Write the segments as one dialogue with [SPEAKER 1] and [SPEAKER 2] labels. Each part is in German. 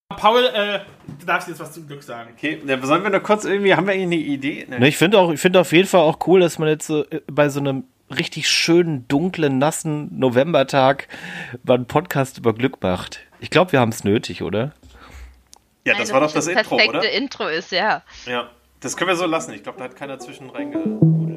[SPEAKER 1] Paul, du darfst jetzt was zum Glück sagen.
[SPEAKER 2] Okay, sollen wir noch kurz irgendwie, haben wir irgendwie eine Idee?
[SPEAKER 3] Ne, ich finde auf jeden Fall auch cool, dass man jetzt so bei so einem richtig schönen, dunklen, nassen Novembertag mal einen Podcast über Glück macht. Ich glaube, wir haben es nötig, oder?
[SPEAKER 2] Ja, das war doch das Intro, oder?
[SPEAKER 4] Das perfekte Intro ist, ja.
[SPEAKER 2] Ja, das können wir so lassen. Ich glaube, da hat keiner zwischen reingehudelt.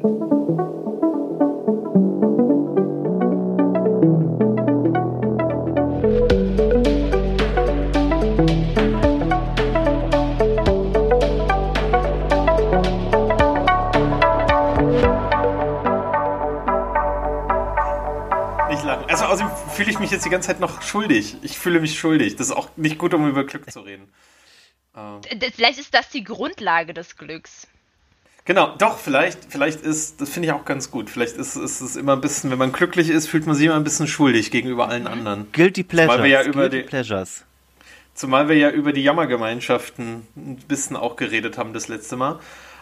[SPEAKER 2] Also außerdem fühle ich mich jetzt die ganze Zeit noch schuldig. Ich fühle mich schuldig. Das ist auch nicht gut, um über Glück zu reden.
[SPEAKER 4] Vielleicht ist das die Grundlage des Glücks.
[SPEAKER 2] Genau, doch, vielleicht ist, das finde ich auch ganz gut. Vielleicht ist es immer ein bisschen, wenn man glücklich ist, fühlt man sich immer ein bisschen schuldig gegenüber allen anderen.
[SPEAKER 3] Guilty Pleasures.
[SPEAKER 2] Zumal wir ja über die Jammergemeinschaften ein bisschen auch geredet haben das letzte Mal.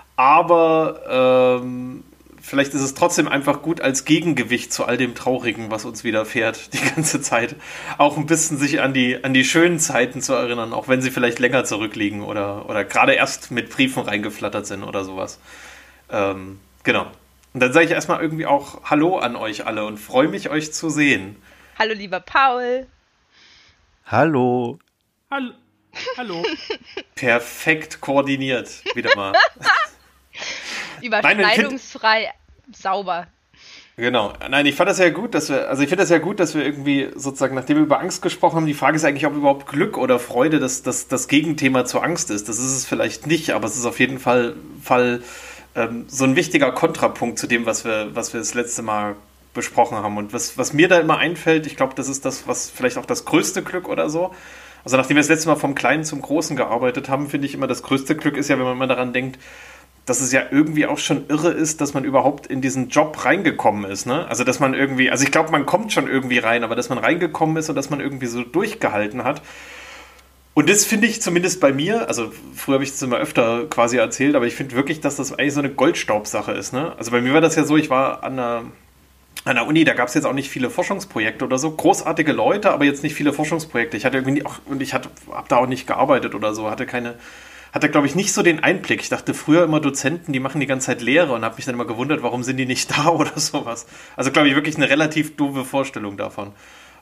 [SPEAKER 2] Aber vielleicht ist es trotzdem einfach gut als Gegengewicht zu all dem Traurigen, was uns widerfährt, die ganze Zeit. Auch ein bisschen sich an die schönen Zeiten zu erinnern, auch wenn sie vielleicht länger zurückliegen oder gerade erst mit Briefen reingeflattert sind oder sowas. Genau. Und dann sage ich erstmal irgendwie auch Hallo an euch alle und freue mich, euch zu sehen.
[SPEAKER 4] Hallo, lieber Paul.
[SPEAKER 3] Hallo.
[SPEAKER 1] Hallo.
[SPEAKER 2] Perfekt koordiniert, wieder mal.
[SPEAKER 4] Überschneidungsfrei, sauber.
[SPEAKER 2] Genau. Nein, ich finde das ja gut, dass wir irgendwie sozusagen, nachdem wir über Angst gesprochen haben, die Frage ist eigentlich, ob überhaupt Glück oder Freude das Gegenthema zur Angst ist. Das ist es vielleicht nicht, aber es ist auf jeden Fall so ein wichtiger Kontrapunkt zu dem, was wir das letzte Mal besprochen haben. Und was mir da immer einfällt, ich glaube, das ist das, was vielleicht auch das größte Glück oder so. Also nachdem wir das letzte Mal vom Kleinen zum Großen gearbeitet haben, finde ich immer, das größte Glück ist ja, wenn man mal daran denkt, dass es ja irgendwie auch schon irre ist, dass man überhaupt in diesen Job reingekommen ist, ne? Also, dass man irgendwie, also ich glaube, man kommt schon irgendwie rein, aber dass man reingekommen ist und dass man irgendwie so durchgehalten hat. Und das finde ich zumindest bei mir, also früher habe ich das immer öfter quasi erzählt, aber ich finde wirklich, dass das eigentlich so eine Goldstaubsache ist, ne? Also bei mir war das ja so, ich war an der Uni, da gab es jetzt auch nicht viele Forschungsprojekte oder so. Großartige Leute, aber jetzt nicht viele Forschungsprojekte. Ich hatte irgendwie auch, und ich habe da auch nicht gearbeitet oder so, hatte, glaube ich, nicht so den Einblick. Ich dachte früher immer, Dozenten, die machen die ganze Zeit Lehre und habe mich dann immer gewundert, warum sind die nicht da oder sowas. Also, glaube ich, wirklich eine relativ doofe Vorstellung davon.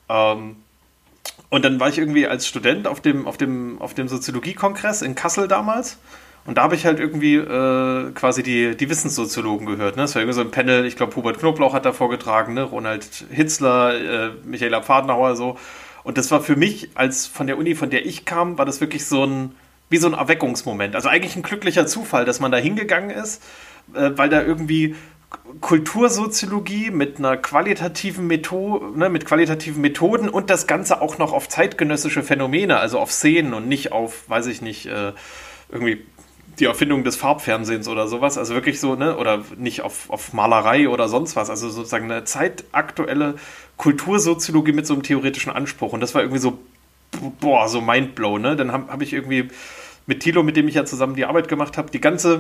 [SPEAKER 2] Und dann war ich irgendwie als Student auf dem Soziologie-Kongress in Kassel damals. Und da habe ich halt irgendwie quasi die Wissenssoziologen gehört. Ne? Das war irgendwie so ein Panel, ich glaube, Hubert Knoblauch hat da vorgetragen, ne? Ronald Hitzler, Michaela Pfadnauer, so. Und das war für mich, als von der Uni, von der ich kam, war das wirklich wie so ein Erweckungsmoment. Also eigentlich ein glücklicher Zufall, dass man da hingegangen ist, weil da irgendwie Kultursoziologie mit einer qualitativen Methode, ne, mit qualitativen Methoden und das Ganze auch noch auf zeitgenössische Phänomene, also auf Szenen und nicht auf, weiß ich nicht, irgendwie die Erfindung des Farbfernsehens oder sowas, also wirklich so, ne, oder nicht auf Malerei oder sonst was, also sozusagen eine zeitaktuelle Kultursoziologie mit so einem theoretischen Anspruch. Und das war irgendwie so, so mindblown, ne? Dann hab ich irgendwie mit Thilo, mit dem ich ja zusammen die Arbeit gemacht habe,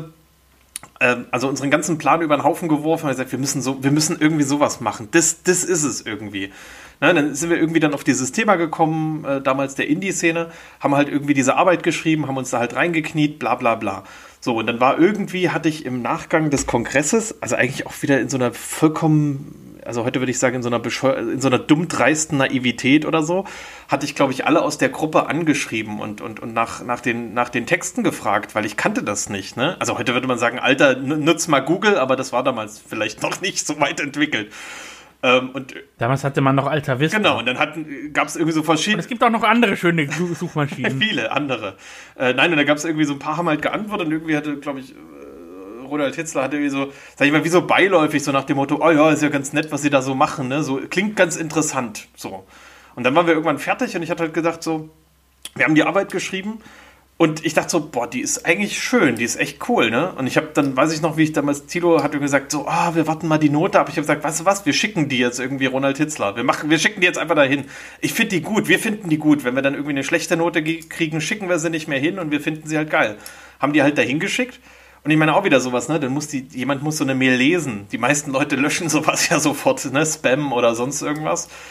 [SPEAKER 2] also unseren ganzen Plan über den Haufen geworfen und gesagt, wir müssen irgendwie sowas machen. Das ist es irgendwie. Na, dann sind wir irgendwie dann auf dieses Thema gekommen, damals der Indie-Szene, haben halt irgendwie diese Arbeit geschrieben, haben uns da halt reingekniet, bla bla bla. So, und dann hatte ich im Nachgang des Kongresses, also eigentlich auch wieder in so einer vollkommen, also heute würde ich sagen, in so einer dumm-dreisten Naivität oder so, hatte ich, glaube ich, alle aus der Gruppe angeschrieben und nach den Texten gefragt, weil ich kannte das nicht, ne? Also heute würde man sagen, Alter, nutz mal Google, aber das war damals vielleicht noch nicht so weit entwickelt. Und
[SPEAKER 1] damals hatte man noch Alta Vista.
[SPEAKER 2] Genau, und dann gab es irgendwie so verschiedene...
[SPEAKER 1] Und es gibt auch noch andere schöne Suchmaschinen.
[SPEAKER 2] Viele andere. Nein, und da gab es irgendwie so ein paar, haben halt geantwortet und irgendwie hatte, glaube ich, Ronald Hitzler hatte irgendwie so, sag ich mal, wie so beiläufig, so nach dem Motto, oh ja, ist ja ganz nett, was sie da so machen, ne? So, klingt ganz interessant, so. Und dann waren wir irgendwann fertig und ich hatte halt gesagt so, wir haben die Arbeit geschrieben und ich dachte so, boah, die ist eigentlich schön, die ist echt cool, ne? Und ich habe dann, weiß ich noch, wie ich damals, Thilo hat gesagt, so, wir warten mal die Note ab. Ich habe gesagt, weißt du was, wir schicken die jetzt irgendwie Ronald Hitzler. Wir schicken die jetzt einfach dahin. Ich finde die gut, wir finden die gut. Wenn wir dann irgendwie eine schlechte Note kriegen, schicken wir sie nicht mehr hin und wir finden sie halt geil. Haben die halt dahin geschickt. Und ich meine auch wieder sowas, ne? Dann jemand muss so eine Mail lesen. Die meisten Leute löschen sowas ja sofort, ne? Spam oder sonst irgendwas.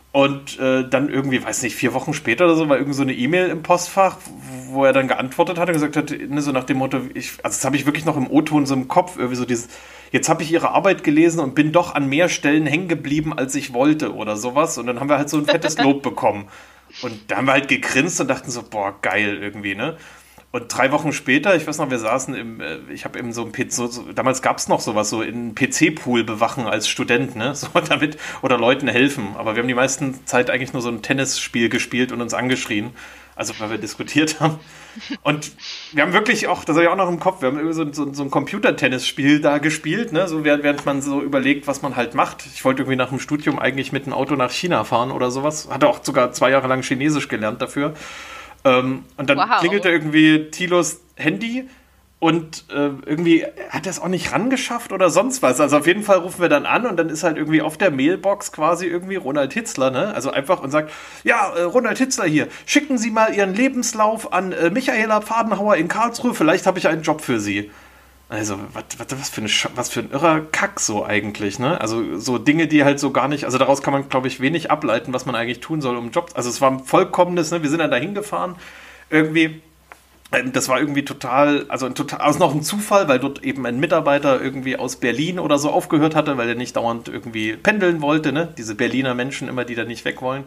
[SPEAKER 2] Und dann irgendwie, weiß nicht, 4 Wochen später oder so, war irgend so eine E-Mail im Postfach, wo er dann geantwortet hat und gesagt hat, ne, so nach dem Motto, also das habe ich wirklich noch im O-Ton so im Kopf, irgendwie so dieses, jetzt habe ich ihre Arbeit gelesen und bin doch an mehr Stellen hängen geblieben, als ich wollte oder sowas. Und dann haben wir halt so ein fettes Lob bekommen. Und da haben wir halt gegrinst und dachten so, boah, geil irgendwie, ne? Und 3 Wochen später, ich weiß noch, wir saßen ich habe eben so ein PC, damals gab es noch sowas, so in PC-Pool bewachen als Student, ne, so damit, oder Leuten helfen. Aber wir haben die meisten Zeit eigentlich nur so ein Tennisspiel gespielt und uns angeschrien, also weil wir diskutiert haben. Und wir haben wirklich auch, das habe ich auch noch im Kopf, wir haben irgendwie so ein Computertennisspiel da gespielt, ne, so während man so überlegt, was man halt macht. Ich wollte irgendwie nach dem Studium eigentlich mit einem Auto nach China fahren oder sowas, hatte auch sogar 2 Jahre lang Chinesisch gelernt dafür. Und dann klingelte irgendwie Thilos Handy und irgendwie hat er es auch nicht rangeschafft oder sonst was. Also auf jeden Fall rufen wir dann an und dann ist halt irgendwie auf der Mailbox quasi irgendwie Ronald Hitzler, ne? Also einfach und sagt, ja, Ronald Hitzler hier, schicken Sie mal Ihren Lebenslauf an Michaela Pfadenhauer in Karlsruhe, vielleicht habe ich einen Job für Sie. Also, was für ein irrer Kack so eigentlich, ne? Also, so Dinge, die halt so gar nicht, also daraus kann man, glaube ich, wenig ableiten, was man eigentlich tun soll, um einen Job, also es war ein vollkommenes, ne? Wir sind dann da hingefahren, irgendwie, das war irgendwie total, also noch ein Zufall, weil dort eben ein Mitarbeiter irgendwie aus Berlin oder so aufgehört hatte, weil er nicht dauernd irgendwie pendeln wollte, ne? Diese Berliner Menschen immer, die da nicht weg wollen.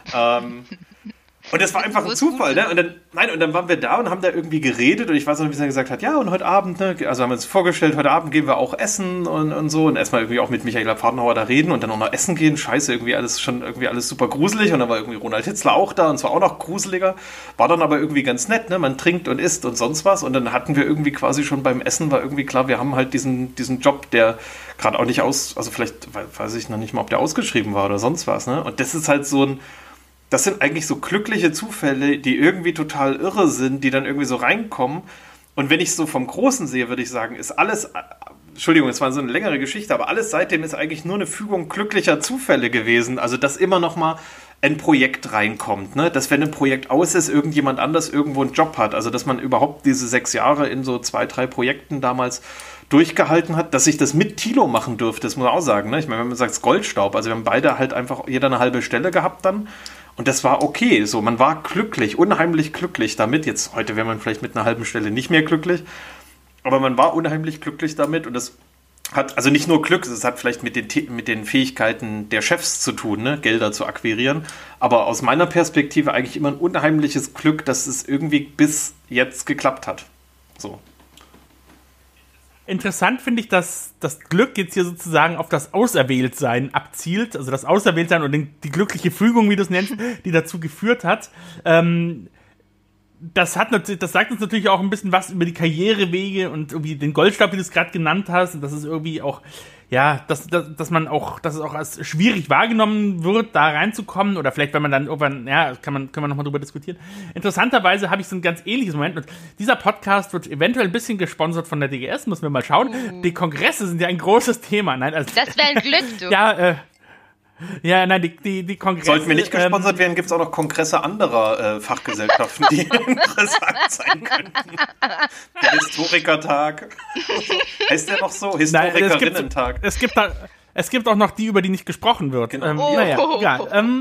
[SPEAKER 2] Und das war einfach ein Zufall, ne? Und dann waren wir da und haben da irgendwie geredet und ich weiß noch, wie er gesagt hat, ja, und heute Abend, ne? Also haben wir uns vorgestellt, heute Abend gehen wir auch essen und so und erstmal irgendwie auch mit Michaela Pfadenhauer da reden und dann auch noch essen gehen. Scheiße, irgendwie alles super gruselig und dann war irgendwie Ronald Hitzler auch da und zwar auch noch gruseliger. War dann aber irgendwie ganz nett, ne? Man trinkt und isst und sonst was und dann hatten wir irgendwie quasi schon beim Essen, war irgendwie klar, wir haben halt diesen Job, der gerade auch nicht also vielleicht weiß ich noch nicht mal, ob der ausgeschrieben war oder sonst was, ne? Und das ist halt das sind eigentlich so glückliche Zufälle, die irgendwie total irre sind, die dann irgendwie so reinkommen. Und wenn ich es so vom Großen sehe, würde ich sagen, ist alles, Entschuldigung, es war so eine längere Geschichte, aber alles seitdem ist eigentlich nur eine Fügung glücklicher Zufälle gewesen. Also, dass immer noch mal ein Projekt reinkommt, ne? Dass, wenn ein Projekt aus ist, irgendjemand anders irgendwo einen Job hat. Also, dass man überhaupt diese 6 Jahre in so 2, 3 Projekten damals durchgehalten hat, dass ich das mit Thilo machen durfte, das muss man auch sagen, ne? Ich meine, wenn man sagt Goldstaub, also wir haben beide halt einfach jeder eine halbe Stelle gehabt dann und das war okay, so, man war glücklich, unheimlich glücklich damit, jetzt heute wäre man vielleicht mit einer halben Stelle nicht mehr glücklich, aber man war unheimlich glücklich damit und das hat, also nicht nur Glück, es hat vielleicht mit den Fähigkeiten der Chefs zu tun, ne? Gelder zu akquirieren, aber aus meiner Perspektive eigentlich immer ein unheimliches Glück, dass es irgendwie bis jetzt geklappt hat, so.
[SPEAKER 1] Interessant finde ich, dass das Glück jetzt hier sozusagen auf das Auserwähltsein abzielt, also das Auserwähltsein und die glückliche Fügung, wie du es nennst, die dazu geführt hat. Das sagt uns natürlich auch ein bisschen was über die Karrierewege und irgendwie den Goldstab, wie du es gerade genannt hast, und das ist irgendwie auch, ja, dass es auch als schwierig wahrgenommen wird, da reinzukommen, oder vielleicht, wenn man dann irgendwann, ja, können wir nochmal drüber diskutieren. Interessanterweise habe ich so ein ganz ähnliches Moment, und dieser Podcast wird eventuell ein bisschen gesponsert von der DGS, müssen wir mal schauen. Die Kongresse sind ja ein großes Thema. Nein, also,
[SPEAKER 4] das wäre ein Glück, du.
[SPEAKER 1] Ja, nein, die Kongresse...
[SPEAKER 2] Sollten wir nicht gesponsert werden, gibt es auch noch Kongresse anderer Fachgesellschaften, die interessant sein könnten. Der Historikertag. Heißt der noch so? Historikerinnentag.
[SPEAKER 1] Es gibt auch noch die, über die nicht gesprochen wird.
[SPEAKER 2] Genau.
[SPEAKER 1] Naja, egal.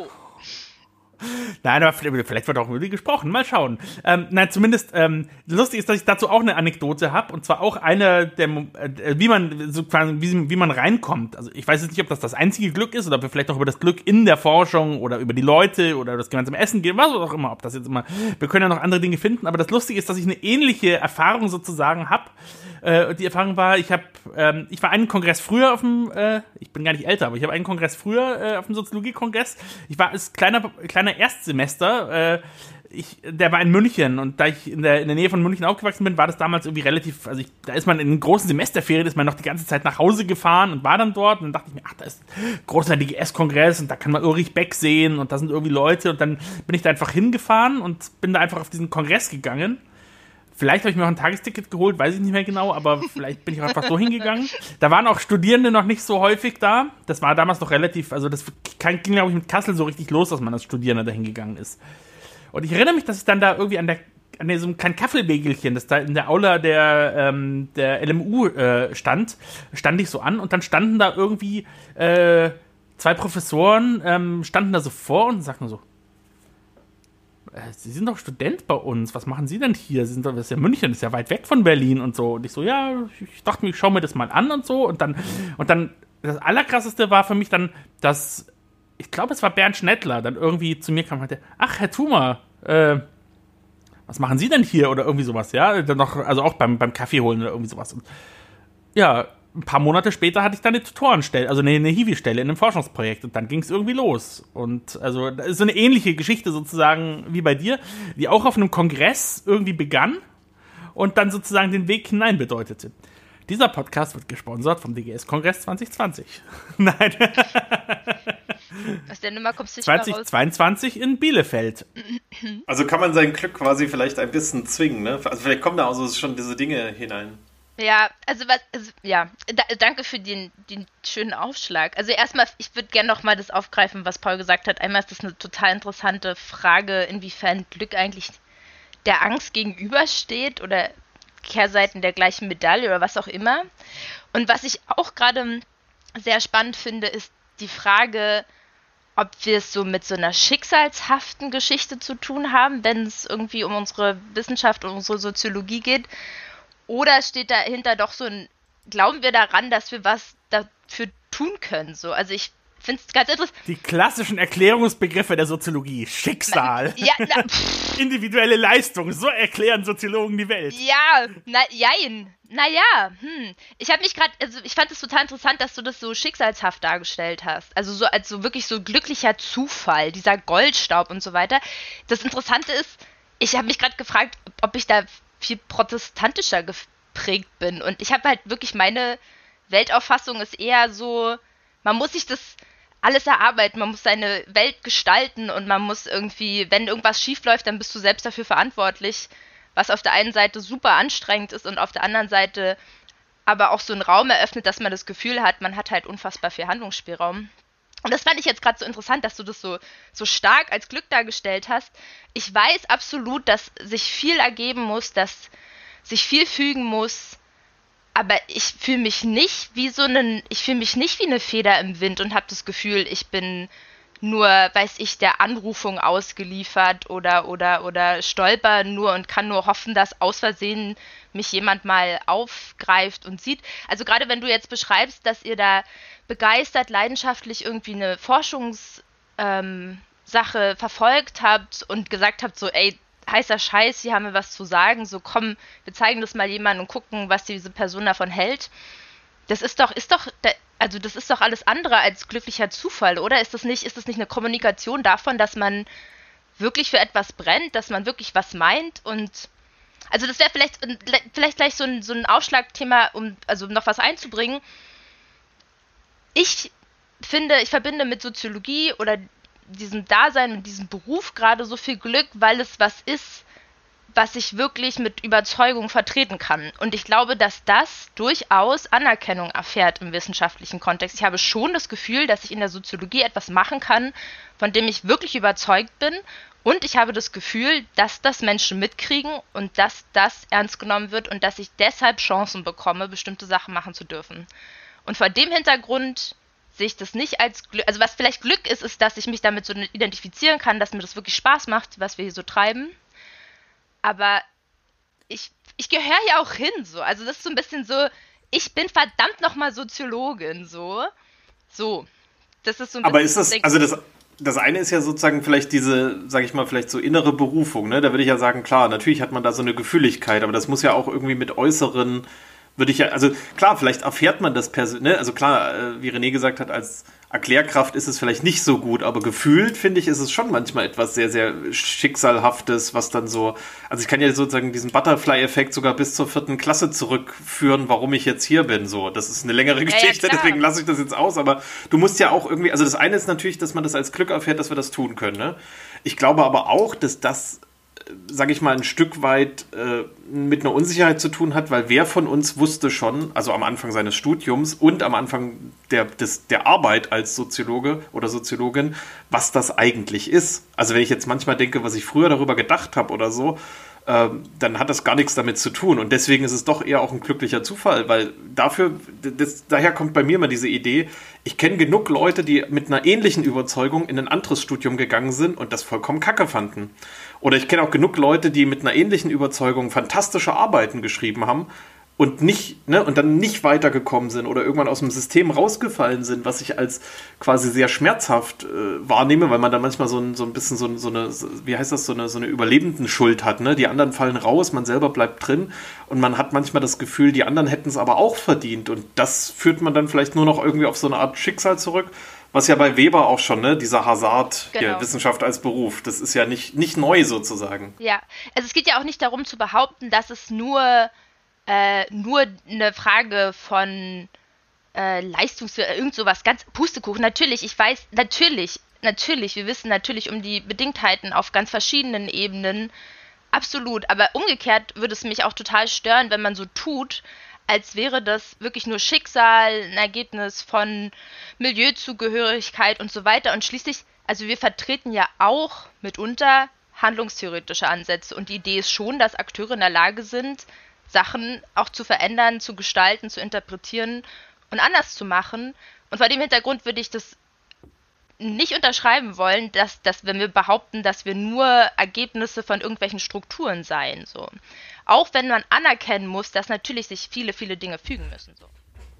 [SPEAKER 1] Nein, aber vielleicht wird auch über die gesprochen. Mal schauen. Nein, zumindest lustig ist, dass ich dazu auch eine Anekdote habe. Und zwar auch eine, wie man reinkommt. Also ich weiß jetzt nicht, ob das einzige Glück ist oder ob wir vielleicht auch über das Glück in der Forschung oder über die Leute oder das gemeinsame Essen gehen, was auch immer. Ob das jetzt immer. Wir können ja noch andere Dinge finden. Aber das Lustige ist, dass ich eine ähnliche Erfahrung sozusagen habe. Die Erfahrung war, ich war einen Kongress früher auf dem, ich bin gar nicht älter, aber ich habe einen Kongress früher auf dem Soziologie-Kongress. Ich war als kleiner Erstsemester, der war in München, und da ich in der Nähe von München aufgewachsen bin, war das damals irgendwie relativ, also da ist man in den großen Semesterferien, ist man noch die ganze Zeit nach Hause gefahren und war dann dort, und dann dachte ich mir, ach, da ist ein großer DGS-Kongress und da kann man Ulrich Beck sehen und da sind irgendwie Leute, und dann bin ich da einfach hingefahren und bin da einfach auf diesen Kongress gegangen. Vielleicht habe ich mir auch ein Tagesticket geholt, weiß ich nicht mehr genau, aber vielleicht bin ich auch einfach so hingegangen. Da waren auch Studierende noch nicht so häufig da. Das war damals noch relativ, also das ging, glaube ich, mit Kassel so richtig los, dass man als Studierender da hingegangen ist. Und ich erinnere mich, dass ich dann da irgendwie an so einem kleinen Kaffeebegelchen, das da in der Aula der LMU stand ich so an, und dann standen da irgendwie 2 Professoren standen da so vor und sagten so, Sie sind doch Student bei uns, was machen Sie denn hier? Sie sind doch, das ist ja München, das ist ja weit weg von Berlin und so. Und ich so, ja, ich dachte mir, ich schaue mir das mal an und so. Und dann, das Allerkrasseste war für mich dann, dass, ich glaube, es war Bernd Schnettler, dann irgendwie zu mir kam und meinte, ach, Herr Thumer, was machen Sie denn hier? Oder irgendwie sowas, ja? Dann noch, also auch beim Kaffee holen oder irgendwie sowas. Und ja, ein paar Monate später hatte ich dann eine Tutorenstelle, also eine Hiwi-Stelle in einem Forschungsprojekt und dann ging es irgendwie los. Und also das ist so eine ähnliche Geschichte sozusagen wie bei dir, die auch auf einem Kongress irgendwie begann und dann sozusagen den Weg hinein bedeutete. Dieser Podcast wird gesponsert vom DGS-Kongress 2020. Nein.
[SPEAKER 4] Aus der Nummer kommst du nicht mehr raus.
[SPEAKER 1] 2022 in Bielefeld.
[SPEAKER 2] Also kann man sein Glück quasi vielleicht ein bisschen zwingen, ne? Also vielleicht kommen da auch so schon diese Dinge hinein.
[SPEAKER 4] Ja, danke für den schönen Aufschlag. Also erstmal, ich würde gerne nochmal das aufgreifen, was Paul gesagt hat. Einmal ist das eine total interessante Frage, inwiefern Glück eigentlich der Angst gegenübersteht oder Kehrseiten der gleichen Medaille oder was auch immer. Und was ich auch gerade sehr spannend finde, ist die Frage, ob wir es so mit so einer schicksalshaften Geschichte zu tun haben, wenn es irgendwie um unsere Wissenschaft und unsere Soziologie geht. Oder steht dahinter doch so ein, glauben wir daran, dass wir was dafür tun können? So, also ich finde es ganz interessant.
[SPEAKER 1] Die klassischen Erklärungsbegriffe der Soziologie. Schicksal. Individuelle Leistung. So erklären Soziologen die Welt.
[SPEAKER 4] Ja, naja. Ich habe mich gerade, also ich fand es total interessant, dass du das so schicksalshaft dargestellt hast. Also so als so wirklich so glücklicher Zufall, dieser Goldstaub und so weiter. Das Interessante ist, ich habe mich gerade gefragt, ob ich da viel protestantischer geprägt bin. Und ich habe halt wirklich, meine Weltauffassung ist eher so, man muss sich das alles erarbeiten, man muss seine Welt gestalten und man muss irgendwie, wenn irgendwas schief läuft, dann bist du selbst dafür verantwortlich, was auf der einen Seite super anstrengend ist und auf der anderen Seite aber auch so einen Raum eröffnet, dass man das Gefühl hat, man hat halt unfassbar viel Handlungsspielraum. Und das fand ich jetzt gerade so interessant, dass du das so stark als Glück dargestellt hast. Ich weiß absolut, dass sich viel ergeben muss, dass sich viel fügen muss, aber ich fühle mich nicht wie eine Feder im Wind und habe das Gefühl, ich bin nur, der Anrufung ausgeliefert oder stolper nur und kann nur hoffen, dass aus Versehen mich jemand mal aufgreift und sieht. Also gerade wenn du jetzt beschreibst, dass ihr da begeistert, leidenschaftlich irgendwie eine Forschungssache verfolgt habt und gesagt habt, so ey, heißer Scheiß, hier haben wir was zu sagen, so komm, wir zeigen das mal jemandem und gucken, was diese Person davon hält. Das ist doch alles andere als glücklicher Zufall, oder? Ist das nicht eine Kommunikation davon, dass man wirklich für etwas brennt, dass man wirklich was meint? Und also das wäre vielleicht gleich so ein Aufschlagthema, um also noch was einzubringen. Ich finde, ich verbinde mit Soziologie oder diesem Dasein und diesem Beruf gerade so viel Glück, weil es was ist, was ich wirklich mit Überzeugung vertreten kann. Und ich glaube, dass das durchaus Anerkennung erfährt im wissenschaftlichen Kontext. Ich habe schon das Gefühl, dass ich in der Soziologie etwas machen kann, von dem ich wirklich überzeugt bin. Und ich habe das Gefühl, dass das Menschen mitkriegen und dass das ernst genommen wird und dass ich deshalb Chancen bekomme, bestimmte Sachen machen zu dürfen. Und vor dem Hintergrund sehe ich das nicht als Glück. Also was vielleicht Glück ist, ist, dass ich mich damit so identifizieren kann, dass mir das wirklich Spaß macht, was wir hier so treiben. Aber ich gehöre ja auch hin, so. Also das ist so ein bisschen so, ich bin verdammt nochmal Soziologin, so. So. Das ist so ein
[SPEAKER 2] Aber
[SPEAKER 4] bisschen...
[SPEAKER 2] ist das, also das eine ist ja sozusagen vielleicht diese, sag ich mal, vielleicht so innere Berufung, ne? Da würde ich ja sagen, klar, natürlich hat man da so eine Gefühligkeit, aber das muss ja auch irgendwie mit äußeren, würde ich ja, also klar, vielleicht erfährt man das ne? Also klar, wie René gesagt hat, als Erklärkraft ist es vielleicht nicht so gut, aber gefühlt, finde ich, ist es schon manchmal etwas sehr, sehr Schicksalhaftes, was dann so, also ich kann ja sozusagen diesen Butterfly-Effekt sogar bis zur 4. Klasse zurückführen, warum ich jetzt hier bin, so. Das ist eine längere Geschichte, deswegen lasse ich das jetzt aus, aber du musst ja auch irgendwie, also das eine ist natürlich, dass man das als Glück erfährt, dass wir das tun können, ne? Ich glaube aber auch, dass das, sage ich mal, ein Stück weit mit einer Unsicherheit zu tun hat, weil wer von uns wusste schon, also am Anfang seines Studiums und am Anfang der Arbeit als Soziologe oder Soziologin, was das eigentlich ist. Also wenn ich jetzt manchmal denke, was ich früher darüber gedacht habe oder so, dann hat das gar nichts damit zu tun. Und deswegen ist es doch eher auch ein glücklicher Zufall, weil daher kommt bei mir immer diese Idee, ich kenne genug Leute, die mit einer ähnlichen Überzeugung in ein anderes Studium gegangen sind und das vollkommen kacke fanden. Oder ich kenne auch genug Leute, die mit einer ähnlichen Überzeugung fantastische Arbeiten geschrieben haben und dann nicht weitergekommen sind oder irgendwann aus dem System rausgefallen sind, was ich als quasi sehr schmerzhaft wahrnehme, weil man dann manchmal so ein bisschen so eine Überlebendenschuld hat, ne? Die anderen fallen raus, man selber bleibt drin und man hat manchmal das Gefühl, die anderen hätten es aber auch verdient und das führt man dann vielleicht nur noch irgendwie auf so eine Art Schicksal zurück, was ja bei Weber auch schon, ne? Dieser Hazard, der Wissenschaft als Beruf, das ist ja nicht neu sozusagen.
[SPEAKER 4] Ja, also es geht ja auch nicht darum zu behaupten, dass es nur eine Frage von irgend sowas, ganz Pustekuchen. Natürlich, ich weiß, natürlich, wir wissen natürlich um die Bedingtheiten auf ganz verschiedenen Ebenen, absolut. Aber umgekehrt würde es mich auch total stören, wenn man so tut, als wäre das wirklich nur Schicksal, ein Ergebnis von Milieuzugehörigkeit und so weiter. Und schließlich, also wir vertreten ja auch mitunter handlungstheoretische Ansätze. Und die Idee ist schon, dass Akteure in der Lage sind, Sachen auch zu verändern, zu gestalten, zu interpretieren und anders zu machen. Und vor dem Hintergrund würde ich das nicht unterschreiben wollen, dass wenn wir behaupten, dass wir nur Ergebnisse von irgendwelchen Strukturen seien. So. Auch wenn man anerkennen muss, dass natürlich sich viele, viele Dinge fügen müssen. So.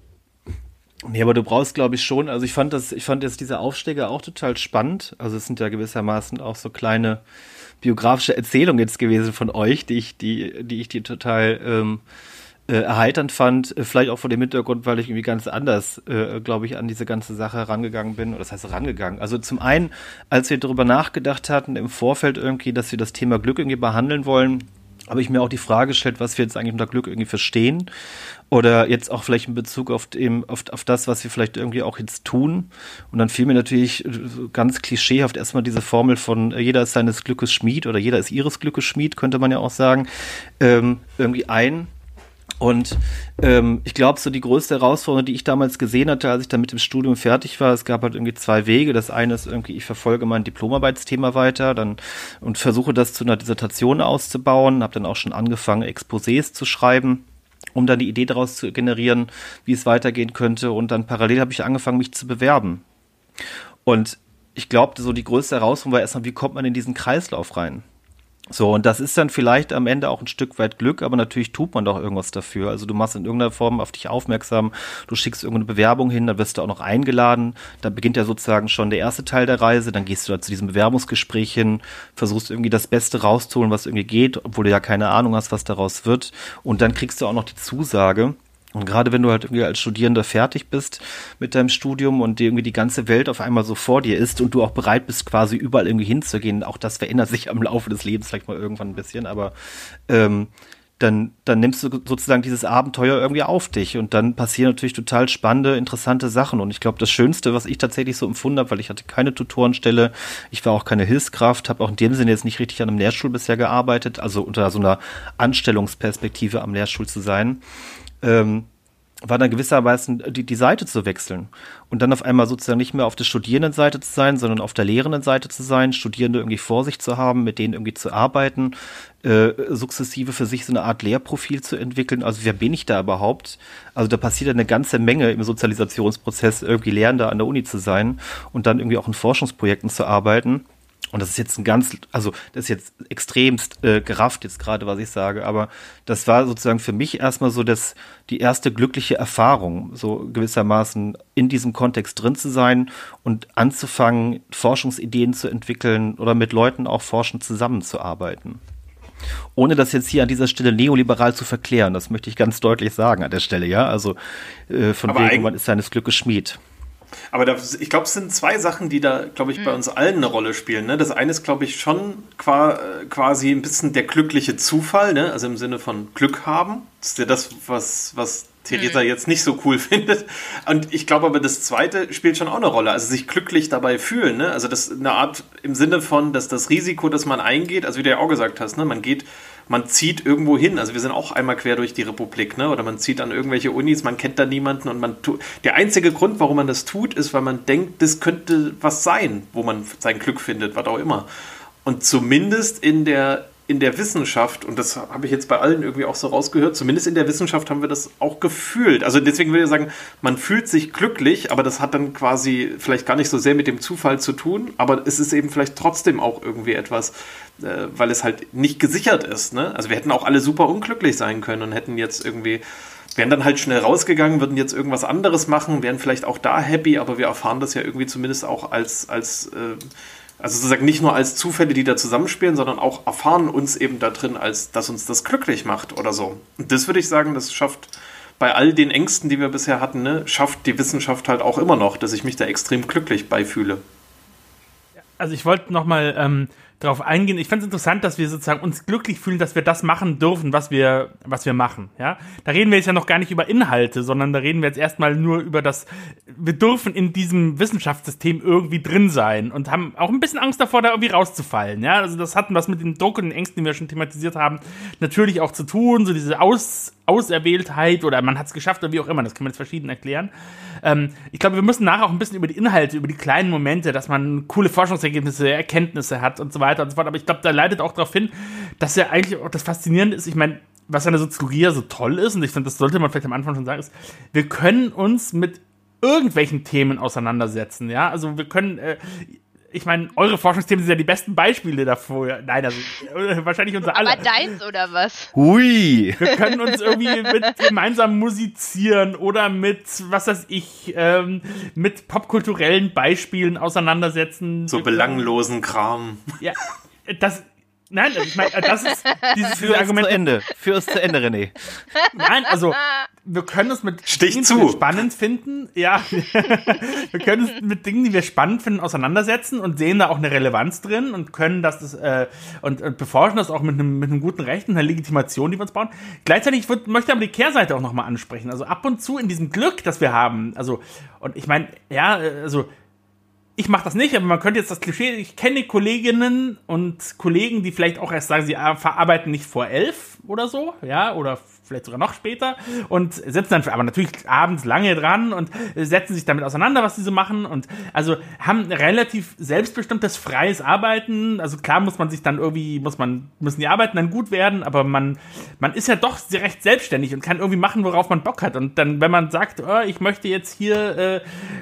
[SPEAKER 3] Nee, aber du brauchst, glaube ich, schon, also ich fand jetzt diese Aufschläge auch total spannend. Also es sind ja gewissermaßen auch so kleine biografische Erzählungen jetzt gewesen von euch, die ich total erheiternd fand. Vielleicht auch vor dem Hintergrund, weil ich irgendwie ganz anders, glaube ich, an diese ganze Sache herangegangen bin. Oder das heißt herangegangen. Also zum einen, als wir darüber nachgedacht hatten im Vorfeld irgendwie, dass wir das Thema Glück irgendwie behandeln wollen, habe ich mir auch die Frage gestellt, was wir jetzt eigentlich unter Glück irgendwie verstehen oder jetzt auch vielleicht in Bezug auf das, was wir vielleicht irgendwie auch jetzt tun. Und dann fiel mir natürlich ganz klischeehaft erstmal diese Formel von jeder ist seines Glückes Schmied oder jeder ist ihres Glückes Schmied, könnte man ja auch sagen, irgendwie ein. Und ich glaube, so die größte Herausforderung, die ich damals gesehen hatte, als ich dann mit dem Studium fertig war, es gab halt irgendwie zwei Wege. Das eine ist irgendwie, ich verfolge mein Diplomarbeitsthema weiter und versuche das zu einer Dissertation auszubauen, habe dann auch schon angefangen, Exposés zu schreiben, um dann die Idee daraus zu generieren, wie es weitergehen könnte. Und dann parallel habe ich angefangen, mich zu bewerben. Und ich glaube, so die größte Herausforderung war erstmal, wie kommt man in diesen Kreislauf rein? So, und das ist dann vielleicht am Ende auch ein Stück weit Glück, aber natürlich tut man doch irgendwas dafür. Also du machst in irgendeiner Form auf dich aufmerksam, du schickst irgendeine Bewerbung hin, dann wirst du auch noch eingeladen, dann beginnt ja sozusagen schon der erste Teil der Reise, dann gehst du da zu diesem Bewerbungsgespräch hin, versuchst irgendwie das Beste rauszuholen, was irgendwie geht, obwohl du ja keine Ahnung hast, was daraus wird, und dann kriegst du auch noch die Zusage. Und gerade wenn du halt irgendwie als Studierender fertig bist mit deinem Studium und irgendwie die ganze Welt auf einmal so vor dir ist und du auch bereit bist, quasi überall irgendwie hinzugehen, auch das verändert sich am Laufe des Lebens vielleicht mal irgendwann ein bisschen, aber dann nimmst du sozusagen dieses Abenteuer irgendwie auf dich und dann passieren natürlich total spannende, interessante Sachen. Und ich glaube, das Schönste, was ich tatsächlich so empfunden habe, weil ich hatte keine Tutorenstelle, ich war auch keine Hilfskraft, habe auch in dem Sinne jetzt nicht richtig an einem Lehrstuhl bisher gearbeitet, also unter so einer Anstellungsperspektive am Lehrstuhl zu sein, war dann gewissermaßen die Seite zu wechseln und dann auf einmal sozusagen nicht mehr auf der Studierendenseite zu sein, sondern auf der Lehrenden-Seite zu sein, Studierende irgendwie vor sich zu haben, mit denen irgendwie zu arbeiten, sukzessive für sich so eine Art Lehrprofil zu entwickeln. Also wer bin ich da überhaupt? Also da passiert eine ganze Menge im Sozialisationsprozess, irgendwie Lehrender an der Uni zu sein und dann irgendwie auch in Forschungsprojekten zu arbeiten. Und das ist jetzt das ist jetzt extremst gerafft jetzt gerade, was ich sage, aber das war sozusagen für mich erstmal so die erste glückliche Erfahrung, so gewissermaßen in diesem Kontext drin zu sein und anzufangen, Forschungsideen zu entwickeln oder mit Leuten auch forschend zusammenzuarbeiten. Ohne das jetzt hier an dieser Stelle neoliberal zu verklären, das möchte ich ganz deutlich sagen an der Stelle, ja, also von wegen, man ist seines Glückes Schmied.
[SPEAKER 2] Aber ich glaube, es sind zwei Sachen, die da, glaube ich, bei uns allen eine Rolle spielen. Ne? Das eine ist, glaube ich, schon quasi ein bisschen der glückliche Zufall, ne? Also im Sinne von Glück haben. Das ist ja das, was Theresa jetzt nicht so cool findet. Und ich glaube aber, das zweite spielt schon auch eine Rolle. Also sich glücklich dabei fühlen. Ne? Also das ist eine Art im Sinne von, dass das Risiko, das man eingeht, also wie du ja auch gesagt hast, ne? Man zieht irgendwo hin, also wir sind auch einmal quer durch die Republik, ne? Oder man zieht an irgendwelche Unis, man kennt da niemanden und der einzige Grund, warum man das tut, ist, weil man denkt, das könnte was sein, wo man sein Glück findet, was auch immer. Und zumindest in der in der Wissenschaft, und das habe ich jetzt bei allen irgendwie auch so rausgehört, zumindest in der Wissenschaft haben wir das auch gefühlt. Also deswegen würde ich sagen, man fühlt sich glücklich, aber das hat dann quasi vielleicht gar nicht so sehr mit dem Zufall zu tun, aber es ist eben vielleicht trotzdem auch irgendwie etwas, weil es halt nicht gesichert ist. Ne? Also wir hätten auch alle super unglücklich sein können und hätten jetzt irgendwie, wären dann halt schnell rausgegangen, würden jetzt irgendwas anderes machen, wären vielleicht auch da happy, aber wir erfahren das ja irgendwie zumindest auch also sozusagen nicht nur als Zufälle, die da zusammenspielen, sondern auch erfahren uns eben da drin, als dass uns das glücklich macht oder so. Und das würde ich sagen, das schafft bei all den Ängsten, die wir bisher hatten, ne, schafft die Wissenschaft halt auch immer noch, dass ich mich da extrem glücklich beifühle.
[SPEAKER 1] Also ich wollte nochmal darauf eingehen. Ich fand es interessant, dass wir sozusagen uns glücklich fühlen, dass wir das machen dürfen, was wir machen. Ja, da reden wir jetzt ja noch gar nicht über Inhalte, sondern da reden wir jetzt erstmal nur über das, wir dürfen in diesem Wissenschaftssystem irgendwie drin sein und haben auch ein bisschen Angst davor, da irgendwie rauszufallen. Ja, also das hatten was mit dem Druck und den Ängsten, die wir schon thematisiert haben, natürlich auch zu tun, so diese Auserwähltheit oder man hat es geschafft oder wie auch immer, das kann man jetzt verschieden erklären. Ich glaube, wir müssen nachher auch ein bisschen über die Inhalte, über die kleinen Momente, dass man coole Forschungsergebnisse, Erkenntnisse hat und so weiter und so fort. Aber ich glaube, da leitet auch darauf hin, dass ja eigentlich auch das Faszinierende ist, ich meine, was an der Soziologie ja so toll ist, und ich finde, das sollte man vielleicht am Anfang schon sagen, ist, wir können uns mit irgendwelchen Themen auseinandersetzen, ja, also wir können, ich meine, eure Forschungsthemen sind ja die besten Beispiele davor. Nein, also wahrscheinlich unser aller.
[SPEAKER 4] Aber deins oder was?
[SPEAKER 3] Hui!
[SPEAKER 1] Wir können uns irgendwie mit gemeinsam musizieren oder mit, was weiß ich, mit popkulturellen Beispielen auseinandersetzen.
[SPEAKER 2] So belanglosen Kram.
[SPEAKER 1] Ja, nein, ich meine, das ist dieses Argument.
[SPEAKER 3] Führ es zu Ende, René.
[SPEAKER 1] Nein, also wir können uns mit
[SPEAKER 2] Stich
[SPEAKER 1] Dingen,
[SPEAKER 2] zu.
[SPEAKER 1] die wir spannend finden, ja, wir können uns mit Dingen, die wir spannend finden, auseinandersetzen und sehen da auch eine Relevanz drin und können und beforschen das auch mit einem guten Recht und einer Legitimation, die wir uns bauen. Gleichzeitig möchte ich aber die Kehrseite auch nochmal ansprechen. Also ab und zu in diesem Glück, das wir haben, also, und ich meine, ja, also, ich mache das nicht, aber man könnte jetzt das Klischee, ich kenne Kolleginnen und Kollegen, die vielleicht auch erst sagen, sie verarbeiten nicht vor 11 oder so, ja, oder vielleicht sogar noch später und sitzen dann aber natürlich abends lange dran und setzen sich damit auseinander, was sie so machen und also haben relativ selbstbestimmtes, freies Arbeiten, also klar muss man sich dann irgendwie, müssen die Arbeiten dann gut werden, aber man ist ja doch recht selbstständig und kann irgendwie machen, worauf man Bock hat und dann, wenn man sagt, ich möchte jetzt hier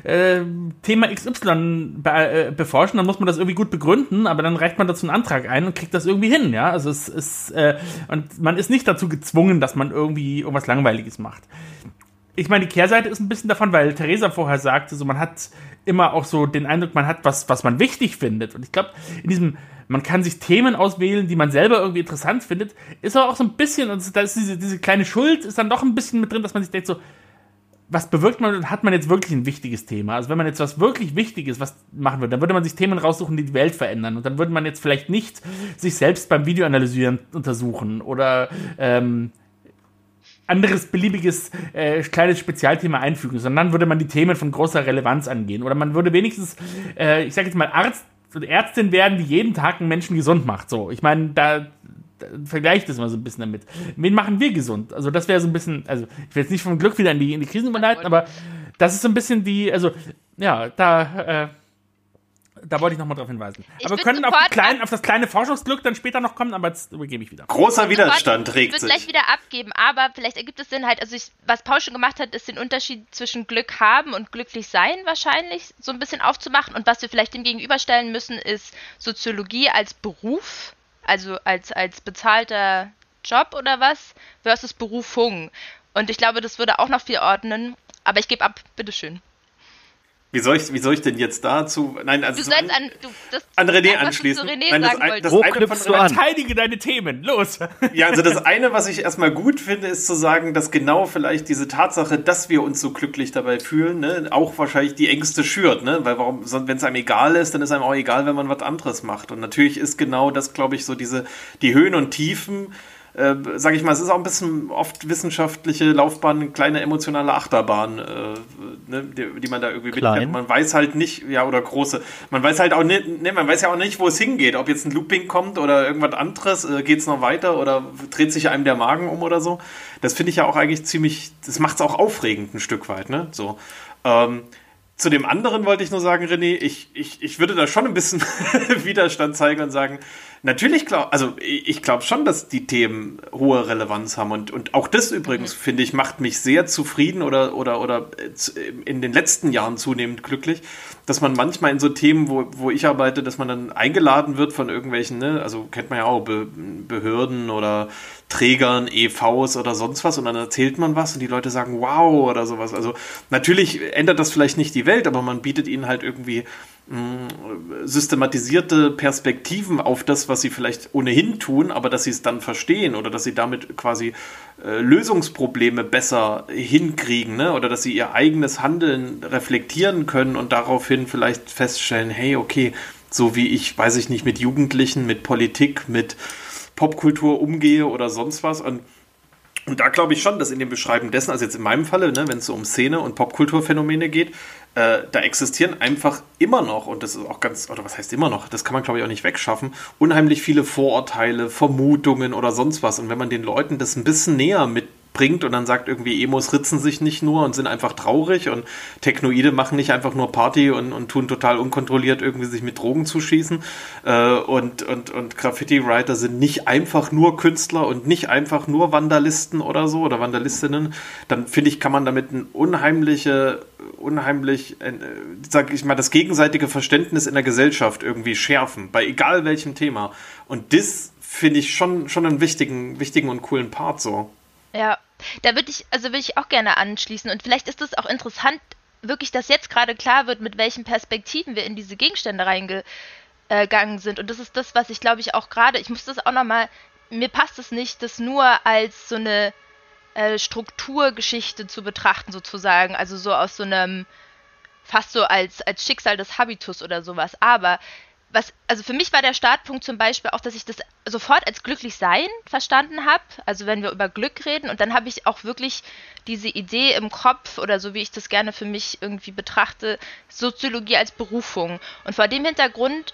[SPEAKER 1] Thema XY beforschen, dann muss man das irgendwie gut begründen, aber dann reicht man dazu einen Antrag ein und kriegt das irgendwie hin, ja, also es ist, und man ist nicht dazu gezwungen, dass man irgendwie irgendwas Langweiliges macht. Ich meine, die Kehrseite ist ein bisschen davon, weil Theresa vorher sagte, so man hat immer auch so den Eindruck, man hat was man wichtig findet. Und ich glaube, in diesem, man kann sich Themen auswählen, die man selber irgendwie interessant findet, ist aber auch so ein bisschen, und da ist diese kleine Schuld, ist dann doch ein bisschen mit drin, dass man sich denkt so, was bewirkt man und hat man jetzt wirklich ein wichtiges Thema? Also wenn man jetzt was wirklich Wichtiges was machen würde, dann würde man sich Themen raussuchen, die die Welt verändern. Und dann würde man jetzt vielleicht nicht sich selbst beim Videoanalysieren untersuchen oder anderes beliebiges kleines Spezialthema einfügen, sondern dann würde man die Themen von großer Relevanz angehen. Oder man würde wenigstens, ich sage jetzt mal, Arzt und Ärztin werden, die jeden Tag einen Menschen gesund macht. So, ich meine, da vergleicht das mal so ein bisschen damit. Wen machen wir gesund? Also das wäre so ein bisschen, also ich will jetzt nicht vom Glück wieder in die Krisen überleiten, aber das ist so ein bisschen die, also ja, da wollte ich nochmal drauf hinweisen. Aber wir können auf das kleine Forschungsglück dann später noch kommen, aber jetzt übergebe ich wieder.
[SPEAKER 2] Großer Widerstand regt sich.
[SPEAKER 4] Ich würde gleich wieder abgeben, aber vielleicht ergibt es Sinn halt, also was Paul schon gemacht hat, ist den Unterschied zwischen Glück haben und glücklich sein wahrscheinlich so ein bisschen aufzumachen und was wir vielleicht dem gegenüberstellen müssen, ist Soziologie als Beruf, also als bezahlter Job oder was, versus Berufung. Und ich glaube, das würde auch noch viel ordnen, aber ich gebe ab, bitteschön.
[SPEAKER 2] Wie soll ich denn jetzt dazu? Nein, also
[SPEAKER 4] du sollst
[SPEAKER 2] an René anschließen.
[SPEAKER 1] Verteidige deine Themen, los!
[SPEAKER 2] Ja, also das eine, was ich erstmal gut finde, ist zu sagen, dass genau vielleicht diese Tatsache, dass wir uns so glücklich dabei fühlen, ne, auch wahrscheinlich die Ängste schürt, ne? Weil wenn es einem egal ist, dann ist einem auch egal, wenn man was anderes macht. Und natürlich ist genau das, glaube ich, so die Höhen und Tiefen, sage ich mal, es ist auch ein bisschen oft wissenschaftliche Laufbahn, eine kleine emotionale Achterbahn, ne, die man da irgendwie mitnimmt. Man weiß halt nicht, ja, oder große, man weiß halt auch nicht, ne, man weiß ja auch nicht, wo es hingeht, ob jetzt ein Looping kommt oder irgendwas anderes, geht es noch weiter oder dreht sich einem der Magen um oder so. Das finde ich ja auch eigentlich ziemlich, das macht es auch aufregend ein Stück weit, ne, so. Zu dem anderen wollte ich nur sagen, René, ich würde da schon ein bisschen Widerstand zeigen und sagen, Natürlich ich glaube schon, dass die Themen hohe Relevanz haben und auch das übrigens, finde ich, macht mich sehr zufrieden oder in den letzten Jahren zunehmend glücklich, dass man manchmal in so Themen, wo ich arbeite, dass man dann eingeladen wird von irgendwelchen, ne, also kennt man ja auch, Behörden oder Trägern, EVs oder sonst was und dann erzählt man was und die Leute sagen wow oder sowas. Also natürlich ändert das vielleicht nicht die Welt, aber man bietet ihnen halt irgendwie systematisierte Perspektiven auf das, was sie vielleicht ohnehin tun, aber dass sie es dann verstehen oder dass sie damit quasi Lösungsprobleme besser hinkriegen, ne? Oder dass sie ihr eigenes Handeln reflektieren können und daraufhin vielleicht feststellen, hey, okay, so wie ich, weiß ich nicht, mit Jugendlichen, mit Politik, mit Popkultur umgehe oder sonst was. Und da glaube ich schon, dass in dem Beschreiben dessen, also jetzt in meinem Falle, ne, wenn es so um Szene- und Popkulturphänomene geht, da existieren einfach immer noch, und das ist auch ganz, oder was heißt immer noch, das kann man glaube ich auch nicht wegschaffen, unheimlich viele Vorurteile, Vermutungen oder sonst was. Und wenn man den Leuten das ein bisschen näher mitbringt und dann sagt irgendwie, Emos ritzen sich nicht nur und sind einfach traurig und Technoide machen nicht einfach nur Party und tun total unkontrolliert irgendwie sich mit Drogen zuschießen und Graffiti-Writer sind nicht einfach nur Künstler und nicht einfach nur Vandalisten oder so oder Vandalistinnen, dann finde ich, kann man damit ein unheimlich, sag ich mal, das gegenseitige Verständnis in der Gesellschaft irgendwie schärfen, bei egal welchem Thema. Und das finde ich schon einen wichtigen und coolen Part so.
[SPEAKER 4] Ja, da würde ich auch gerne anschließen und vielleicht ist es auch interessant, wirklich, dass jetzt gerade klar wird, mit welchen Perspektiven wir in diese Gegenstände reingegangen sind und das ist das, was ich glaube ich auch gerade, ich muss das auch nochmal, mir passt es nicht, das nur als so eine Strukturgeschichte zu betrachten sozusagen, also so aus so einem, fast so als Schicksal des Habitus oder sowas, aber also für mich war der Startpunkt zum Beispiel auch, dass ich das sofort als glücklich sein verstanden habe, also wenn wir über Glück reden und dann habe ich auch wirklich diese Idee im Kopf oder so wie ich das gerne für mich irgendwie betrachte, Soziologie als Berufung und vor dem Hintergrund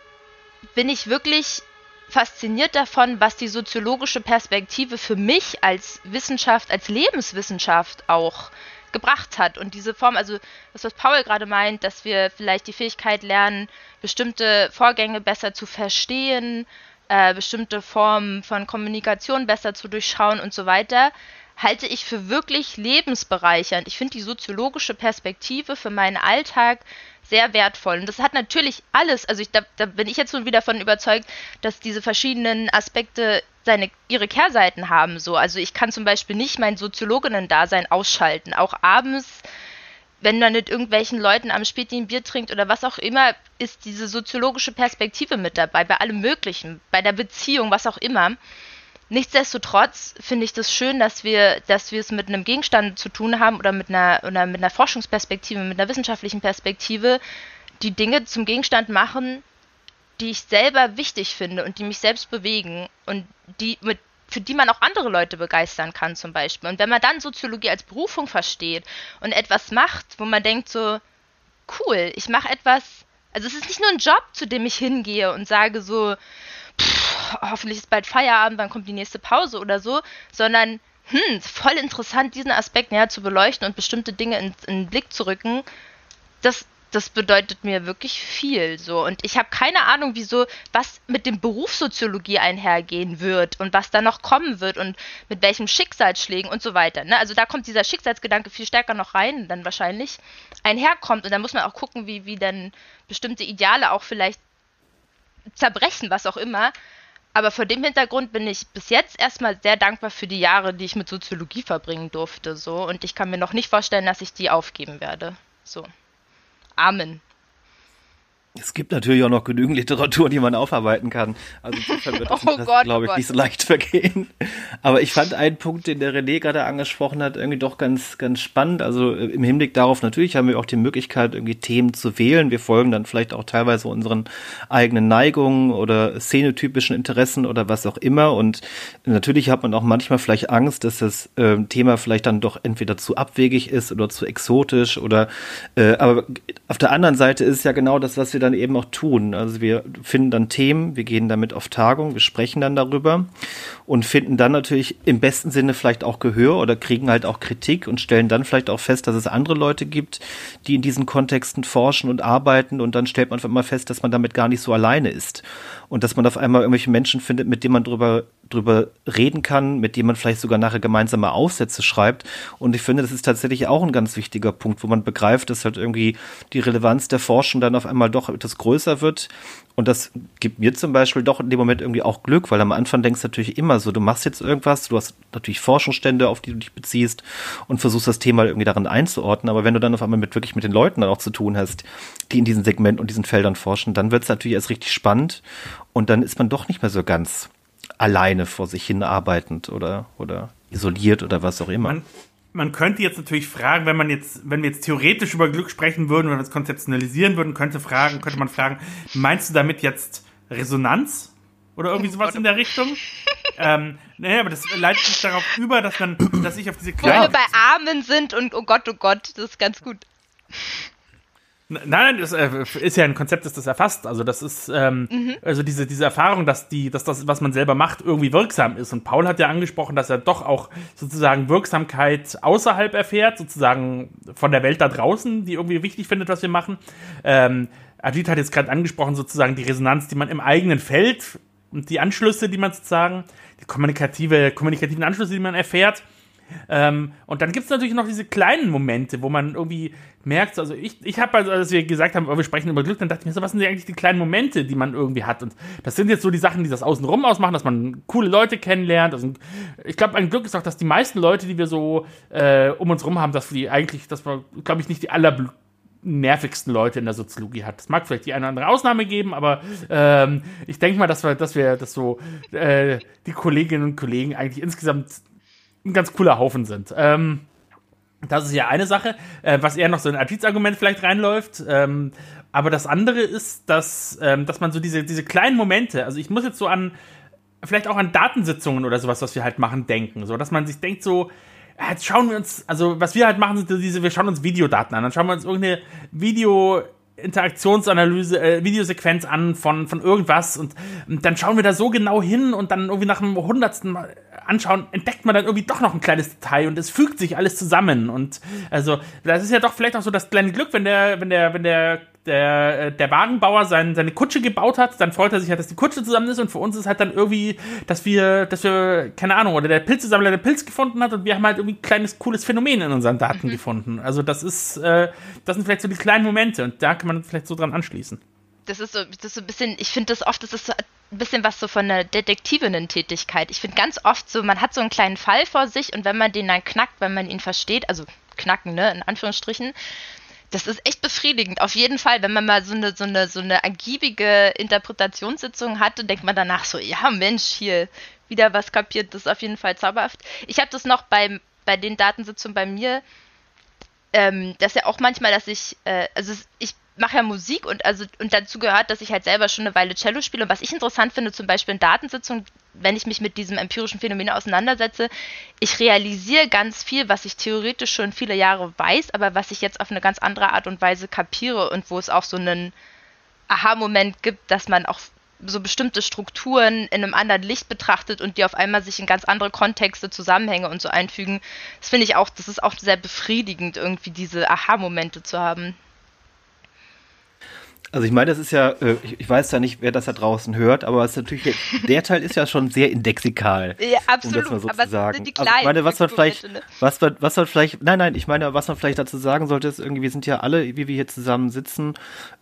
[SPEAKER 4] bin ich wirklich fasziniert davon, was die soziologische Perspektive für mich als Wissenschaft, als Lebenswissenschaft auch gebracht hat. Und diese Form, also das, was Paul gerade meint, dass wir vielleicht die Fähigkeit lernen, bestimmte Vorgänge besser zu verstehen, bestimmte Formen von Kommunikation besser zu durchschauen und so weiter, halte ich für wirklich lebensbereichernd. Ich finde die soziologische Perspektive für meinen Alltag sehr wertvoll. Und das hat natürlich alles, also da bin ich jetzt schon wieder davon überzeugt, dass diese verschiedenen Aspekte ihre Kehrseiten haben. So. Also ich kann zum Beispiel nicht mein Soziologinnen-Dasein ausschalten. Auch abends, wenn man mit irgendwelchen Leuten am Späti ein Bier trinkt oder was auch immer, ist diese soziologische Perspektive mit dabei, bei allem Möglichen, bei der Beziehung, was auch immer. Nichtsdestotrotz finde ich das schön, dass wir es mit einem Gegenstand zu tun haben oder mit einer Forschungsperspektive, mit einer wissenschaftlichen Perspektive, die Dinge zum Gegenstand machen, die ich selber wichtig finde und die mich selbst bewegen und für die man auch andere Leute begeistern kann zum Beispiel. Und wenn man dann Soziologie als Berufung versteht und etwas macht, wo man denkt so, cool, ich mache etwas, also es ist nicht nur ein Job, zu dem ich hingehe und sage so, hoffentlich ist bald Feierabend, wann kommt die nächste Pause oder so, sondern voll interessant, diesen Aspekt näher zu beleuchten und bestimmte Dinge in den Blick zu rücken, das bedeutet mir wirklich viel so. Und ich habe keine Ahnung, was mit dem Beruf Soziologie einhergehen wird und was da noch kommen wird und mit welchen Schicksalsschlägen und so weiter. Ne? Also da kommt dieser Schicksalsgedanke viel stärker noch rein, dann wahrscheinlich einherkommt. Und dann muss man auch gucken, wie dann bestimmte Ideale auch vielleicht zerbrechen, was auch immer. Aber vor dem Hintergrund bin ich bis jetzt erstmal sehr dankbar für die Jahre, die ich mit Soziologie verbringen durfte. So. Und ich kann mir noch nicht vorstellen, dass ich die aufgeben werde. So. Amen.
[SPEAKER 3] Es gibt natürlich auch noch genügend Literatur, die man aufarbeiten kann. Also insofern wird das, glaube ich, nicht so leicht vergehen. Aber ich fand einen Punkt, den der René gerade angesprochen hat, irgendwie doch ganz, ganz spannend. Also im Hinblick darauf, natürlich haben wir auch die Möglichkeit, irgendwie Themen zu wählen. Wir folgen dann vielleicht auch teilweise unseren eigenen Neigungen oder szenetypischen Interessen oder was auch immer. Und natürlich hat man auch manchmal vielleicht Angst, dass das Thema vielleicht dann doch entweder zu abwegig ist oder zu exotisch oder aber auf der anderen Seite ist ja genau das, was wir dann eben auch tun. Also wir finden dann Themen, wir gehen damit auf Tagung, wir sprechen dann darüber und finden dann natürlich im besten Sinne vielleicht auch Gehör oder kriegen halt auch Kritik und stellen dann vielleicht auch fest, dass es andere Leute gibt, die in diesen Kontexten forschen und arbeiten und dann stellt man einfach mal fest, dass man damit gar nicht so alleine ist. und dass man auf einmal irgendwelche Menschen findet, mit denen man drüber reden kann, mit denen man vielleicht sogar nachher gemeinsame Aufsätze schreibt. Und ich finde, das ist tatsächlich auch ein ganz wichtiger Punkt, wo man begreift, dass halt irgendwie die Relevanz der Forschung dann auf einmal doch etwas größer wird. Und das gibt mir zum Beispiel doch in dem Moment irgendwie auch Glück, weil am Anfang denkst du natürlich immer so, du machst jetzt irgendwas, du hast natürlich Forschungsstände, auf die du dich beziehst und versuchst das Thema irgendwie darin einzuordnen. Aber wenn du dann auf einmal wirklich mit den Leuten dann auch zu tun hast, die in diesen Segmenten und diesen Feldern forschen, dann wird es natürlich erst richtig spannend und dann ist man doch nicht mehr so ganz alleine vor sich hin arbeitend oder isoliert oder was auch immer.
[SPEAKER 1] Man könnte jetzt natürlich fragen, wenn wir jetzt theoretisch über Glück sprechen würden, wenn wir es konzeptionalisieren würden, könnte man fragen, meinst du damit jetzt Resonanz? Oder irgendwie sowas in der Richtung? Naja, aber das leitet sich darauf über, dass ich auf diese
[SPEAKER 4] Wo wir bei Armen sind und oh Gott, das ist ganz gut.
[SPEAKER 1] Nein, das ist ja ein Konzept, das erfasst. Also das ist also diese Erfahrung, dass das, was man selber macht, irgendwie wirksam ist. Und Paul hat ja angesprochen, dass er doch auch sozusagen Wirksamkeit außerhalb erfährt, sozusagen von der Welt da draußen, die irgendwie wichtig findet, was wir machen. Ajit hat jetzt gerade angesprochen, sozusagen die Resonanz, die man im eigenen Feld und die Anschlüsse, die man sozusagen, die kommunikativen Anschlüsse, die man erfährt. Und dann gibt es natürlich noch diese kleinen Momente, wo man irgendwie merkt, also ich habe, also, als wir gesagt haben, wir sprechen über Glück, dann dachte ich mir so, was sind denn eigentlich die kleinen Momente, die man irgendwie hat? Und das sind jetzt so die Sachen, die das außenrum ausmachen, dass man coole Leute kennenlernt. Also, ich glaube, ein Glück ist auch, dass die meisten Leute, die wir so um uns rum haben, dass man, glaube ich, nicht die nervigsten Leute in der Soziologie hat. Es mag vielleicht die eine oder andere Ausnahme geben, aber ich denke mal, dass die Kolleginnen und Kollegen eigentlich insgesamt ein ganz cooler Haufen sind. Das ist ja eine Sache, was eher noch so ein Ajits-Argument vielleicht reinläuft. Aber das andere ist, dass man so diese kleinen Momente, also ich muss jetzt so vielleicht auch an Datensitzungen oder sowas, was wir halt machen, denken. So, dass man sich denkt so, jetzt schauen wir uns, also was wir halt machen, sind wir schauen uns Videodaten an, dann schauen wir uns irgendeine Interaktionsanalyse, Videosequenz an von irgendwas und dann schauen wir da so genau hin und dann irgendwie nach dem 100. Mal anschauen, entdeckt man dann irgendwie doch noch ein kleines Detail und es fügt sich alles zusammen und also das ist ja doch vielleicht auch so das kleine Glück, wenn der Wagenbauer seine Kutsche gebaut hat, dann freut er sich halt, dass die Kutsche zusammen ist und für uns ist halt dann irgendwie, dass wir, keine Ahnung, oder der Pilzesammler den Pilz gefunden hat und wir haben halt irgendwie ein kleines, cooles Phänomen in unseren Daten gefunden. Also das sind vielleicht so die kleinen Momente und da kann man vielleicht so dran anschließen.
[SPEAKER 4] Das ist so ein bisschen, ich finde das ist so ein bisschen was so von einer Detektivinnen-Tätigkeit. Ich finde ganz oft so, man hat so einen kleinen Fall vor sich und wenn man den dann knackt, wenn man ihn versteht, also knacken, ne, in Anführungsstrichen, das ist echt befriedigend. Auf jeden Fall, wenn man mal so eine ergiebige Interpretationssitzung hatte, denkt man danach so, ja Mensch, hier wieder was kapiert, das ist auf jeden Fall zauberhaft. Ich habe das noch bei den Datensitzungen bei mir, das ja auch manchmal, dass ich mache ja Musik und dazu gehört, dass ich halt selber schon eine Weile Cello spiele. Und was ich interessant finde, zum Beispiel in Datensitzungen, wenn ich mich mit diesem empirischen Phänomen auseinandersetze, ich realisiere ganz viel, was ich theoretisch schon viele Jahre weiß, aber was ich jetzt auf eine ganz andere Art und Weise kapiere und wo es auch so einen Aha-Moment gibt, dass man auch so bestimmte Strukturen in einem anderen Licht betrachtet und die auf einmal sich in ganz andere Kontexte, Zusammenhänge und so einfügen. Das finde ich auch, das ist auch sehr befriedigend, irgendwie diese Aha-Momente zu haben.
[SPEAKER 3] Also ich meine, das ist ja, ich weiß ja nicht, wer das da draußen hört, aber es ist natürlich, der Teil ist ja schon sehr indexikal.
[SPEAKER 4] Ja, absolut,
[SPEAKER 3] um das mal so
[SPEAKER 4] aber
[SPEAKER 3] zu sagen.
[SPEAKER 4] sind die kleinen.
[SPEAKER 3] Also ich meine, was man vielleicht dazu sagen sollte, ist irgendwie, wir sind ja alle, wie wir hier zusammen sitzen,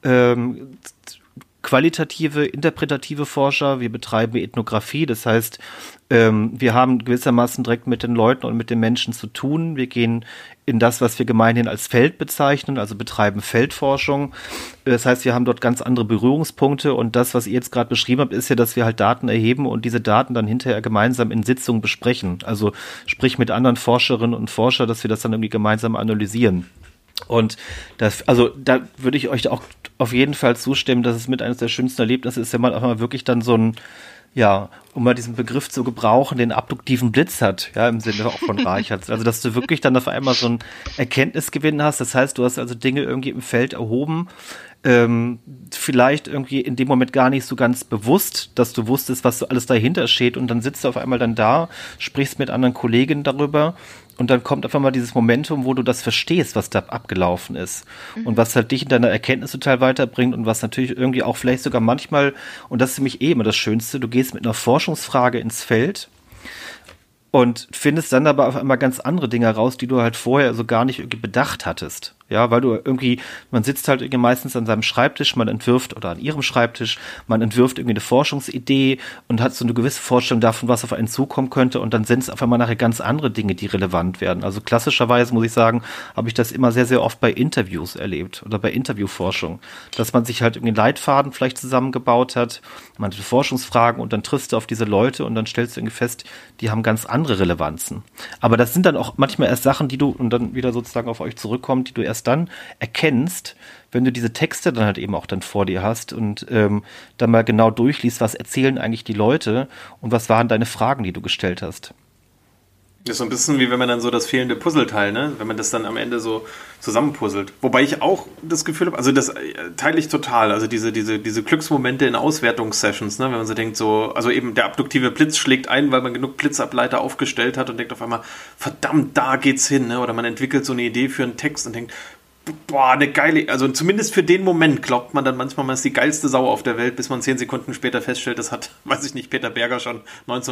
[SPEAKER 3] qualitative, interpretative Forscher, wir betreiben Ethnographie, das heißt, wir haben gewissermaßen direkt mit den Leuten und mit den Menschen zu tun. Wir gehen in das, was wir gemeinhin als Feld bezeichnen, also betreiben Feldforschung. Das heißt, wir haben dort ganz andere Berührungspunkte und das, was ihr jetzt gerade beschrieben habt, ist ja, dass wir halt Daten erheben und diese Daten dann hinterher gemeinsam in Sitzungen besprechen. Also sprich mit anderen Forscherinnen und Forschern, dass wir das dann irgendwie gemeinsam analysieren. Und da würde ich euch auch auf jeden Fall zustimmen, dass es mit eines der schönsten Erlebnisse ist, wenn man auch mal wirklich dann so ein, ja, um mal diesen Begriff zu gebrauchen, den abduktiven Blitz hat, ja, im Sinne auch von Reichert. Also, dass du wirklich dann auf einmal so einen Erkenntnisgewinn hast. Das heißt, du hast also Dinge irgendwie im Feld erhoben, vielleicht irgendwie in dem Moment gar nicht so ganz bewusst, dass du wusstest, was so alles dahinter steht und dann sitzt du auf einmal dann da, sprichst mit anderen Kolleginnen darüber und dann kommt einfach mal dieses Momentum, wo du das verstehst, was da abgelaufen ist und was halt dich in deiner Erkenntnis total weiterbringt und was natürlich irgendwie auch vielleicht sogar manchmal, und das ist für mich immer das Schönste, du gehst mit einer Forschungsfrage ins Feld und findest dann aber auf einmal ganz andere Dinge raus, die du halt vorher so gar nicht irgendwie bedacht hattest. Ja, weil du irgendwie, man sitzt halt irgendwie meistens an seinem Schreibtisch, man entwirft, oder an ihrem Schreibtisch, man entwirft irgendwie eine Forschungsidee und hat so eine gewisse Vorstellung davon, was auf einen zukommen könnte, und dann sind es auf einmal nachher ganz andere Dinge, die relevant werden. Also klassischerweise, muss ich sagen, habe ich das immer sehr, sehr oft bei Interviews erlebt oder bei Interviewforschung, dass man sich halt irgendwie einen Leitfaden vielleicht zusammengebaut hat, man hatte Forschungsfragen und dann triffst du auf diese Leute und dann stellst du irgendwie fest, die haben ganz andere Relevanzen. Aber das sind dann auch manchmal erst Sachen, die du, und dann wieder sozusagen auf euch zurückkommt, die du erst dann erkennst, wenn du diese Texte dann halt eben auch dann vor dir hast und dann mal genau durchliest, was erzählen eigentlich die Leute und was waren deine Fragen, die du gestellt hast.
[SPEAKER 2] Das ist so ein bisschen wie wenn man dann so das fehlende Puzzleteil, ne? Wenn man das dann am Ende so zusammenpuzzelt. Wobei ich auch das Gefühl habe, also das teile ich total, also diese Glücksmomente in Auswertungssessions, ne? Wenn man so denkt, so, also eben der abduktive Blitz schlägt ein, weil man genug Blitzableiter aufgestellt hat und denkt auf einmal, verdammt, da geht's hin, ne? Oder man entwickelt so eine Idee für einen Text und denkt, boah, eine geile, also zumindest für den Moment glaubt man dann manchmal, man ist die geilste Sau auf der Welt, bis man 10 Sekunden später feststellt, das hat, weiß ich nicht, Peter Berger schon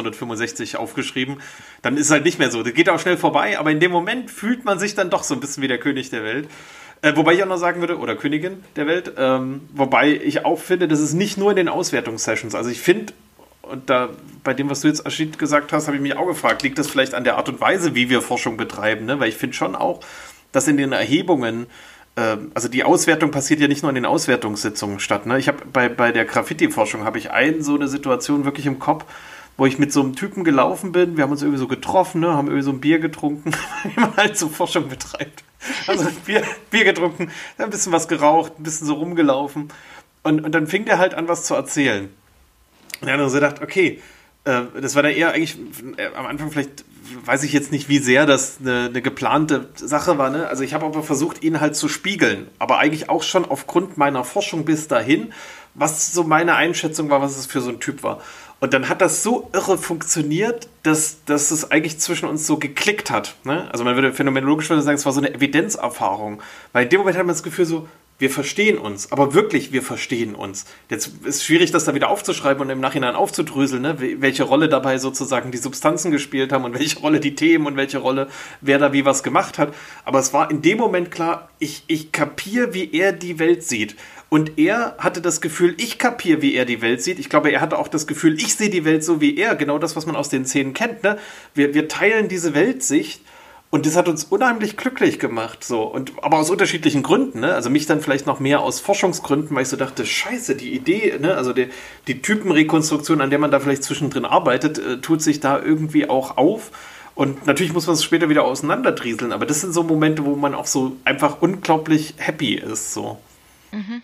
[SPEAKER 2] 1965 aufgeschrieben. Dann ist es halt nicht mehr so. Das geht auch schnell vorbei, aber in dem Moment fühlt man sich dann doch so ein bisschen wie der König der Welt. Wobei ich auch noch sagen würde, oder Königin der Welt, wobei ich auch finde, das ist nicht nur in den Auswertungssessions. Also ich finde, und da bei dem, was du jetzt, Aschid, gesagt hast, habe ich mich auch gefragt, liegt das vielleicht an der Art und Weise, wie wir Forschung betreiben, ne? Weil ich finde schon auch, dass in den Erhebungen, also die Auswertung passiert ja nicht nur in den Auswertungssitzungen statt. Ne? Ich habe bei der Graffiti-Forschung habe ich so eine Situation wirklich im Kopf, wo ich mit so einem Typen gelaufen bin. Wir haben uns irgendwie so getroffen, ne? Haben irgendwie so ein Bier getrunken, wie man halt so Forschung betreibt. Also Bier getrunken, ein bisschen was geraucht, ein bisschen so rumgelaufen. Und dann fing der halt an, was zu erzählen. Und dann haben wir so gedacht, okay, das war dann eher eigentlich am Anfang vielleicht, weiß ich jetzt nicht, wie sehr das eine geplante Sache war. Ne? Also ich habe aber versucht, ihn halt zu spiegeln. Aber eigentlich auch schon aufgrund meiner Forschung bis dahin, was so meine Einschätzung war, was es für so ein Typ war. Und dann hat das so irre funktioniert, dass es eigentlich zwischen uns so geklickt hat. Ne? Also man würde phänomenologisch sagen, es war so eine Evidenzerfahrung. Weil in dem Moment hat man das Gefühl so, wir verstehen uns, aber wirklich, wir verstehen uns. Jetzt ist es schwierig, das da wieder aufzuschreiben und im Nachhinein aufzudröseln, ne? Welche Rolle dabei sozusagen die Substanzen gespielt haben und welche Rolle die Themen und welche Rolle wer da wie was gemacht hat. Aber es war in dem Moment klar, ich kapiere, wie er die Welt sieht. Und er hatte das Gefühl, ich kapiere, wie er die Welt sieht. Ich glaube, er hatte auch das Gefühl, ich sehe die Welt so wie er. Genau das, was man aus den Szenen kennt. Ne? Wir teilen diese Weltsicht. Und das hat uns unheimlich glücklich gemacht, so. Aber aus unterschiedlichen Gründen, ne? Also mich dann vielleicht noch mehr aus Forschungsgründen, weil ich so dachte, scheiße, die Idee, ne? Also die Typenrekonstruktion, an der man da vielleicht zwischendrin arbeitet, tut sich da irgendwie auch auf. Und natürlich muss man es später wieder auseinanderdrieseln, aber das sind so Momente, wo man auch so einfach unglaublich happy ist, so.
[SPEAKER 4] Mhm.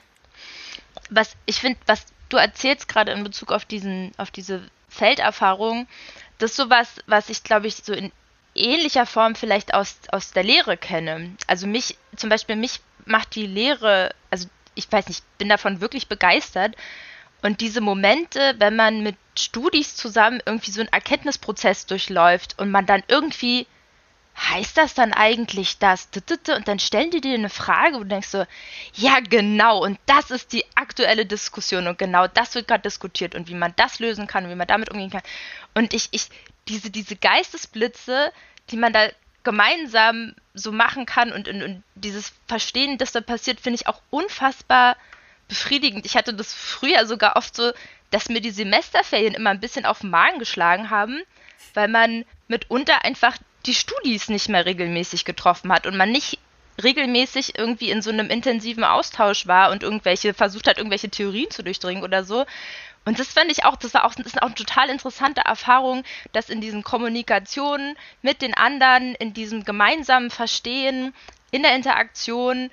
[SPEAKER 4] Was du erzählst gerade in Bezug auf diese Felderfahrung, das ist sowas, was ich, glaube ich, so in ähnlicher Form vielleicht aus der Lehre kenne. Also mich macht die Lehre, also ich weiß nicht, bin davon wirklich begeistert. Und diese Momente, wenn man mit Studis zusammen irgendwie so einen Erkenntnisprozess durchläuft und man dann irgendwie, heißt das dann eigentlich das? Und dann stellen die dir eine Frage, wo du denkst so, ja genau, und das ist die aktuelle Diskussion und genau das wird gerade diskutiert und wie man das lösen kann und wie man damit umgehen kann. Und diese Geistesblitze, die man da gemeinsam so machen kann und dieses Verstehen, das da passiert, finde ich auch unfassbar befriedigend. Ich hatte das früher sogar oft so, dass mir die Semesterferien immer ein bisschen auf den Magen geschlagen haben, weil man mitunter einfach die Studis nicht mehr regelmäßig getroffen hat und man nicht regelmäßig irgendwie in so einem intensiven Austausch war und versucht hat, irgendwelche Theorien zu durchdringen oder so. Und das fand ich auch, das ist auch eine total interessante Erfahrung, dass in diesen Kommunikationen mit den anderen, in diesem gemeinsamen Verstehen, in der Interaktion,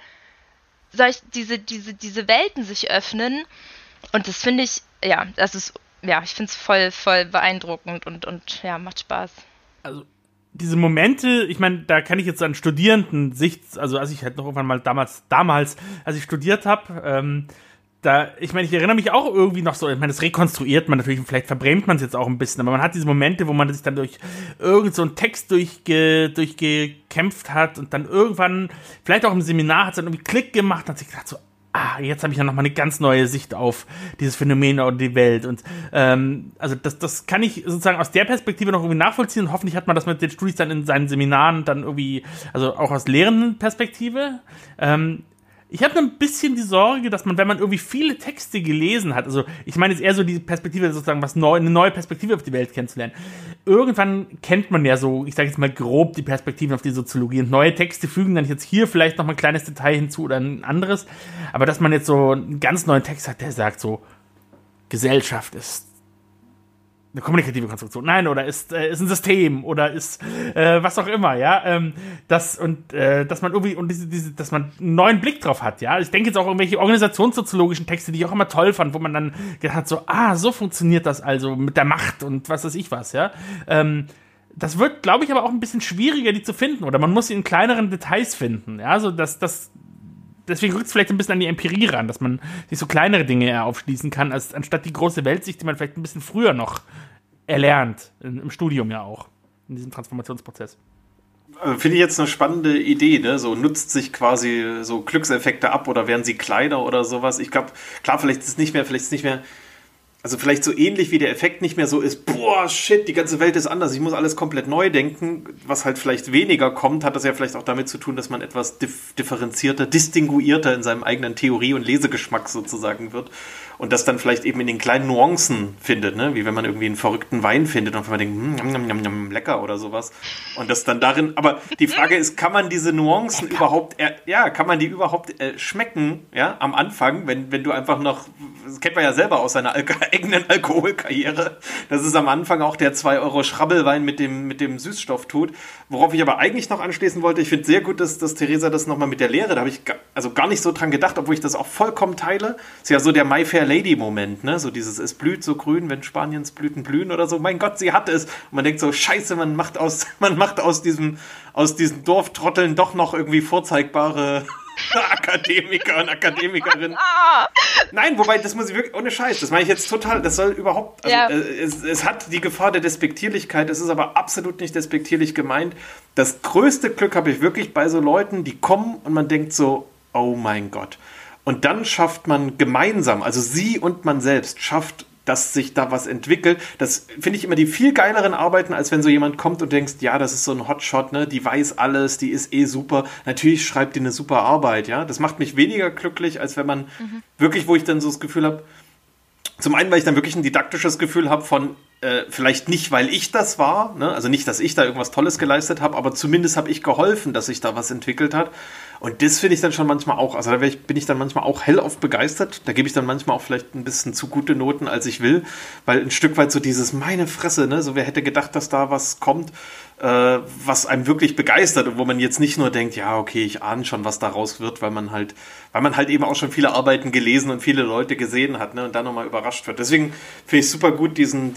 [SPEAKER 4] diese Welten sich öffnen. Und das finde ich, ich finde es voll beeindruckend und ja, macht Spaß.
[SPEAKER 1] Also diese Momente, ich meine, da kann ich jetzt an Studierendensicht, also als ich halt noch irgendwann mal damals, als ich studiert habe, ich meine, ich erinnere mich auch irgendwie noch so, ich meine, das rekonstruiert man natürlich, vielleicht verbrämt man es jetzt auch ein bisschen, aber man hat diese Momente, wo man sich dann durch irgend so einen Text durchgekämpft hat und dann irgendwann, vielleicht auch im Seminar, hat es dann irgendwie Klick gemacht und hat sich gedacht so, jetzt habe ich ja nochmal eine ganz neue Sicht auf dieses Phänomen oder die Welt. Und also das kann ich sozusagen aus der Perspektive noch irgendwie nachvollziehen und hoffentlich hat man das mit den Studis dann in seinen Seminaren dann irgendwie, also auch aus lehrenden Perspektive. Ich habe ein bisschen die Sorge, dass man, wenn man irgendwie viele Texte gelesen hat, also ich meine jetzt eher so die Perspektive, sozusagen eine neue Perspektive auf die Welt kennenzulernen. Irgendwann kennt man ja so, ich sage jetzt mal grob die Perspektiven auf die Soziologie und neue Texte fügen dann jetzt hier vielleicht noch mal ein kleines Detail hinzu oder ein anderes, aber dass man jetzt so einen ganz neuen Text hat, der sagt so, Gesellschaft ist eine kommunikative Konstruktion, nein, oder ist ein System oder ist was auch immer, ja, dass man irgendwie und dass man einen neuen Blick drauf hat, ja. Ich denke jetzt auch irgendwelche organisationssoziologischen Texte, die ich auch immer toll fand, wo man dann gedacht hat, so, so funktioniert das also mit der Macht und was weiß ich was, ja. Das wird, glaube ich, aber auch ein bisschen schwieriger, die zu finden, oder man muss sie in kleineren Details finden, ja, so deswegen rückt es vielleicht ein bisschen an die Empirie ran, dass man sich so kleinere Dinge eher aufschließen kann, anstatt die große Weltsicht, die man vielleicht ein bisschen früher noch erlernt, im Studium ja auch, in diesem Transformationsprozess.
[SPEAKER 2] Finde ich jetzt eine spannende Idee, ne? So nutzt sich quasi so Glückseffekte ab oder werden sie kleiner oder sowas. Ich glaube, klar, vielleicht ist es nicht mehr, also vielleicht so ähnlich wie der Effekt nicht mehr so ist, boah, shit, die ganze Welt ist anders, ich muss alles komplett neu denken, was halt vielleicht weniger kommt, hat das ja vielleicht auch damit zu tun, dass man etwas differenzierter, distinguierter in seinem eigenen Theorie- und Lesegeschmack sozusagen wird und das dann vielleicht eben in den kleinen Nuancen findet, ne? Wie wenn man irgendwie einen verrückten Wein findet und man denkt, lecker oder sowas und das dann darin, aber die Frage ist, kann man diese Nuancen überhaupt, schmecken, ja, am Anfang, wenn du einfach noch, das kennt man ja selber aus seiner eigenen Alkoholkarriere, dass es am Anfang auch der 2 Euro Schrabbelwein mit dem Süßstoff tut. Worauf ich aber eigentlich noch anschließen wollte, ich finde sehr gut, dass Theresa das nochmal mit der Lehre, da habe ich gar nicht so dran gedacht, obwohl ich das auch vollkommen teile. Ist ja so der My Fair Lady Moment, ne? So dieses, es blüht so grün, wenn Spaniens Blüten blühen oder so. Mein Gott, sie hat es. Und man denkt so, scheiße, man macht aus diesen Dorftrotteln doch noch irgendwie vorzeigbare Akademiker und Akademikerinnen. Nein, wobei, das muss ich wirklich, ohne Scheiß, das meine ich jetzt total, das soll überhaupt, also, es hat die Gefahr der Despektierlichkeit, es ist aber absolut nicht despektierlich gemeint. Das größte Glück habe ich wirklich bei so Leuten, die kommen und man denkt so, oh mein Gott. Und dann schafft man gemeinsam, also sie und man selbst schafft, dass sich da was entwickelt. Das finde ich immer die viel geileren Arbeiten, als wenn so jemand kommt und denkst, ja, das ist so ein Hotshot, ne? Die weiß alles, die ist super. Natürlich schreibt die eine super Arbeit, ja. Das macht mich weniger glücklich, als wenn man wirklich, wo ich dann so das Gefühl habe, zum einen, weil ich dann wirklich ein didaktisches Gefühl habe von, vielleicht nicht, weil ich das war, ne? Also nicht, dass ich da irgendwas Tolles geleistet habe, aber zumindest habe ich geholfen, dass sich da was entwickelt hat. Und das finde ich dann schon manchmal auch, also da bin ich dann manchmal auch hellauf begeistert. Da gebe ich dann manchmal auch vielleicht ein bisschen zu gute Noten, als ich will, weil ein Stück weit so dieses, meine Fresse, ne, so wer hätte gedacht, dass da was kommt, was einem wirklich begeistert und wo man jetzt nicht nur denkt, ja, okay, ich ahne schon, was daraus wird, weil man halt eben auch schon viele Arbeiten gelesen und viele Leute gesehen hat, ne, und dann nochmal überrascht wird. Deswegen finde ich es super gut, diesen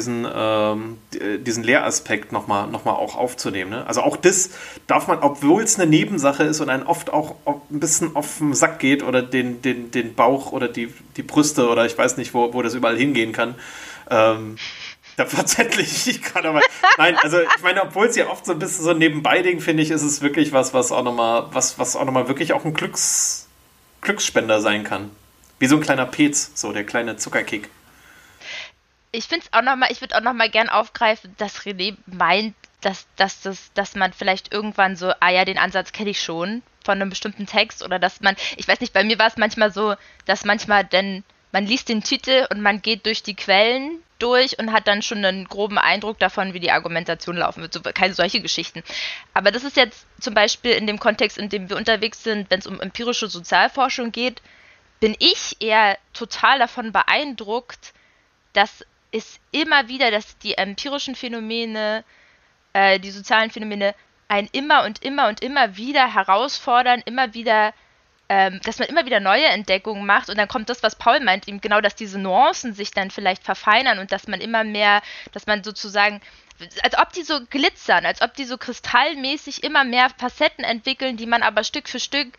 [SPEAKER 2] Lehraspekt nochmal auch aufzunehmen, ne? Also auch das darf man, obwohl es eine Nebensache ist und einen oft auch ein bisschen auf den Sack geht oder den Bauch oder die Brüste oder ich weiß nicht, wo das überall hingehen kann, da verzettle ich mich gerade, aber nein, also ich meine, obwohl es ja oft so ein bisschen so ein Nebenbei-Ding, finde ich, ist es wirklich was auch nochmal wirklich auch ein Glücksspender sein kann. Wie so ein kleiner Pez, so der kleine Zuckerkick.
[SPEAKER 4] Ich würde auch nochmal gern aufgreifen, dass René meint, dass man vielleicht irgendwann so, den Ansatz kenne ich schon von einem bestimmten Text oder dass man, ich weiß nicht, bei mir war es manchmal so, dass manchmal denn man liest den Titel und man geht durch die Quellen durch und hat dann schon einen groben Eindruck davon, wie die Argumentation laufen wird. So, keine solche Geschichten. Aber das ist jetzt zum Beispiel in dem Kontext, in dem wir unterwegs sind, wenn es um empirische Sozialforschung geht, bin ich eher total davon beeindruckt, dass es immer wieder, dass die empirischen Phänomene, die sozialen Phänomene einen immer und immer und immer wieder herausfordern, immer wieder dass man immer wieder neue Entdeckungen macht und dann kommt das, was Paul meint, eben genau, dass diese Nuancen sich dann vielleicht verfeinern und dass man immer mehr, dass man sozusagen, als ob die so glitzern, als ob die so kristallmäßig immer mehr Facetten entwickeln, die man aber Stück für Stück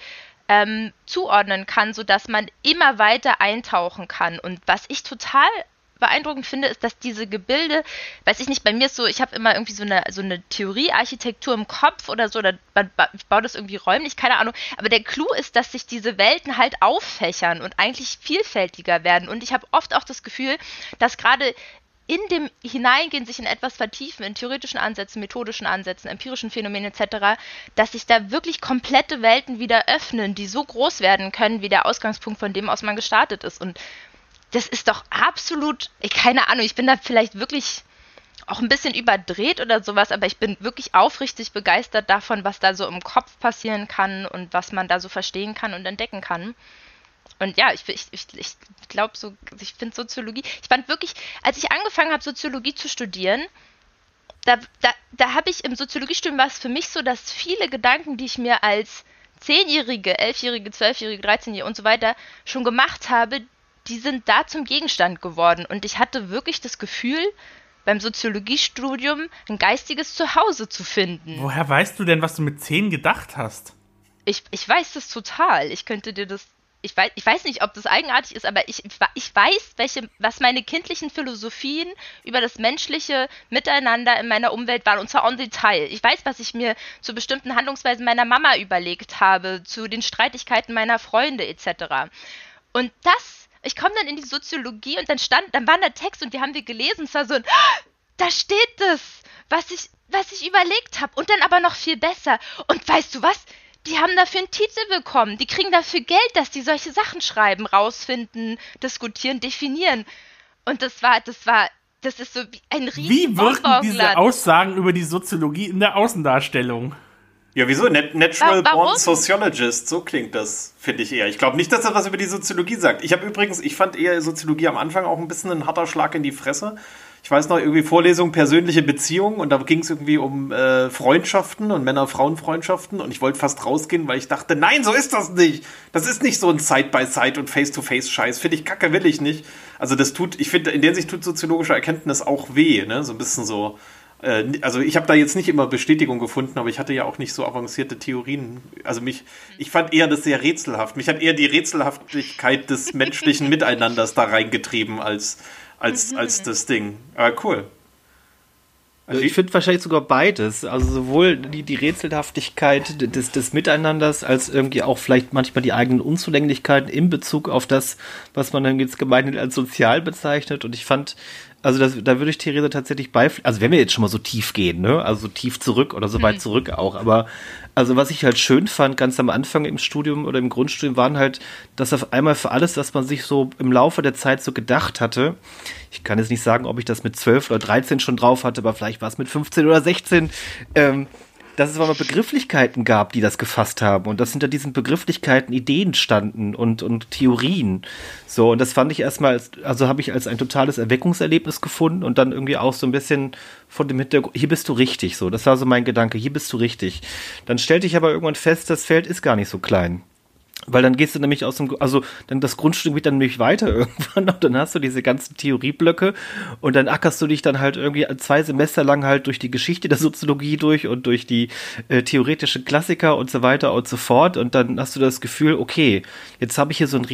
[SPEAKER 4] zuordnen kann, sodass man immer weiter eintauchen kann. Und was ich total beeindruckend finde, ist, dass diese Gebilde, weiß ich nicht, bei mir ist so, ich habe immer irgendwie so eine Theoriearchitektur im Kopf oder so, oder ich baue das irgendwie räumlich, keine Ahnung, aber der Clou ist, dass sich diese Welten halt auffächern und eigentlich vielfältiger werden. Und ich habe oft auch das Gefühl, dass gerade in dem Hineingehen, sich in etwas vertiefen, in theoretischen Ansätzen, methodischen Ansätzen, empirischen Phänomenen etc., dass sich da wirklich komplette Welten wieder öffnen, die so groß werden können, wie der Ausgangspunkt, von dem aus man gestartet ist. Und das ist doch absolut, keine Ahnung, ich bin da vielleicht wirklich auch ein bisschen überdreht oder sowas, aber ich bin wirklich aufrichtig begeistert davon, was da so im Kopf passieren kann und was man da so verstehen kann und entdecken kann. Und ja, ich glaube so, ich finde Soziologie, ich fand wirklich, als ich angefangen habe, Soziologie zu studieren, da habe ich im Soziologiestudium war es für mich so, dass viele Gedanken, die ich mir als 10-Jährige, 11-Jährige, 12-Jährige, 13-Jährige und so weiter schon gemacht habe, die sind da zum Gegenstand geworden. Und ich hatte wirklich das Gefühl, beim Soziologiestudium ein geistiges Zuhause zu finden.
[SPEAKER 1] Woher weißt du denn, was du mit 10 gedacht hast?
[SPEAKER 4] Ich weiß das total. Ich könnte dir das... Ich weiß nicht, ob das eigenartig ist, aber ich weiß, was meine kindlichen Philosophien über das menschliche Miteinander in meiner Umwelt waren, und zwar en Detail. Ich weiß, was ich mir zu bestimmten Handlungsweisen meiner Mama überlegt habe, zu den Streitigkeiten meiner Freunde etc. Und ich komme dann in die Soziologie und dann war der Text und die haben wir gelesen, es war so ein, da steht es, was ich überlegt habe und dann aber noch viel besser. Und weißt du was? Die haben dafür einen Titel bekommen, die kriegen dafür Geld, dass die solche Sachen schreiben, rausfinden, diskutieren, definieren. Und das ist so wie ein riesen
[SPEAKER 1] Wie wirken diese Aussagen über die Soziologie in der Außendarstellung?
[SPEAKER 2] Ja, wieso? Natural Born Sociologist, so klingt das, finde ich eher. Ich glaube nicht, dass er was über die Soziologie sagt. Ich fand eher Soziologie am Anfang auch ein bisschen ein harter Schlag in die Fresse. Ich weiß noch, irgendwie Vorlesung persönliche Beziehungen und da ging es irgendwie um Freundschaften und Männer-Frauen-Freundschaften und ich wollte fast rausgehen, weil ich dachte, nein, so ist das nicht. Das ist nicht so ein Side-by-Side und Face-to-Face-Scheiß. Finde ich kacke, will ich nicht. Also ich finde, in der Sicht tut soziologische Erkenntnis auch weh, ne? So ein bisschen so. Also ich habe da jetzt nicht immer Bestätigung gefunden, aber ich hatte ja auch nicht so avancierte Theorien. Also ich fand eher das sehr rätselhaft. Mich hat eher die Rätselhaftigkeit des menschlichen Miteinanders da reingetrieben als das Ding. Aber cool.
[SPEAKER 3] Also ich finde wahrscheinlich sogar beides. Also sowohl die Rätselhaftigkeit des Miteinanders als irgendwie auch vielleicht manchmal die eigenen Unzulänglichkeiten in Bezug auf das, was man dann jetzt gemeinhin als sozial bezeichnet. Und ich fand, also da würde ich Therese tatsächlich beipflichten. Also wenn wir jetzt schon mal so tief gehen, ne? Also so tief zurück oder so weit zurück auch. Aber also was ich halt schön fand, ganz am Anfang im Studium oder im Grundstudium, waren halt, dass auf einmal für alles, was man sich so im Laufe der Zeit so gedacht hatte, ich kann jetzt nicht sagen, ob ich das mit 12 oder 13 schon drauf hatte, aber vielleicht war es mit 15 oder 16, dass es aber mal Begrifflichkeiten gab, die das gefasst haben und dass hinter diesen Begrifflichkeiten Ideen standen und Theorien. So, und das fand ich erstmal, habe ich als ein totales Erweckungserlebnis gefunden und dann irgendwie auch so ein bisschen von dem Hintergrund, hier bist du richtig, so. Das war so mein Gedanke, hier bist du richtig. Dann stellte ich aber irgendwann fest, das Feld ist gar nicht so klein. Weil dann gehst du nämlich dann das Grundstück geht dann nämlich weiter irgendwann und dann hast du diese ganzen Theorieblöcke und dann ackerst du dich dann halt irgendwie 2 Semester lang halt durch die Geschichte der Soziologie durch und durch die theoretischen Klassiker und so weiter und so fort und dann hast du das Gefühl, okay, jetzt habe ich hier so ein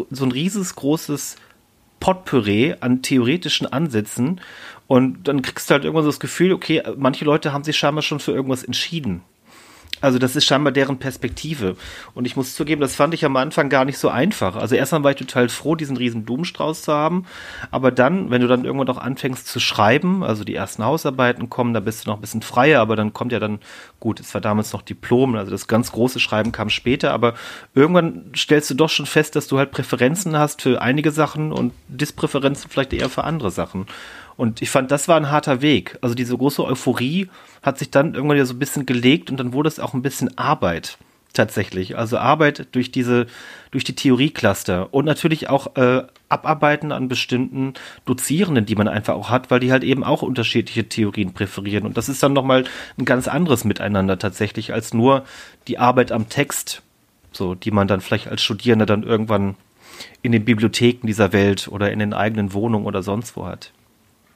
[SPEAKER 3] riesengroßes Potpourri an theoretischen Ansätzen und dann kriegst du halt irgendwann so das Gefühl, okay, manche Leute haben sich scheinbar schon für irgendwas entschieden. Also das ist scheinbar deren Perspektive. Und ich muss zugeben, das fand ich am Anfang gar nicht so einfach. Also erstmal war ich total froh, diesen riesen Blumenstrauß zu haben. Aber dann, wenn du dann irgendwann auch anfängst zu schreiben, also die ersten Hausarbeiten kommen, da bist du noch ein bisschen freier, aber dann kommt ja dann, gut, es war damals noch Diplom, also das ganz große Schreiben kam später, aber irgendwann stellst du doch schon fest, dass du halt Präferenzen hast für einige Sachen und Dispräferenzen vielleicht eher für andere Sachen. Und ich fand, das war ein harter Weg. Also diese große Euphorie hat sich dann irgendwann ja so ein bisschen gelegt und dann wurde es auch ein bisschen Arbeit tatsächlich. Also Arbeit durch die Theoriecluster und natürlich auch Abarbeiten an bestimmten Dozierenden, die man einfach auch hat, weil die halt eben auch unterschiedliche Theorien präferieren. Und das ist dann nochmal ein ganz anderes Miteinander tatsächlich als nur die Arbeit am Text, so die man dann vielleicht als Studierender dann irgendwann in den Bibliotheken dieser Welt oder in den eigenen Wohnungen oder sonst wo hat.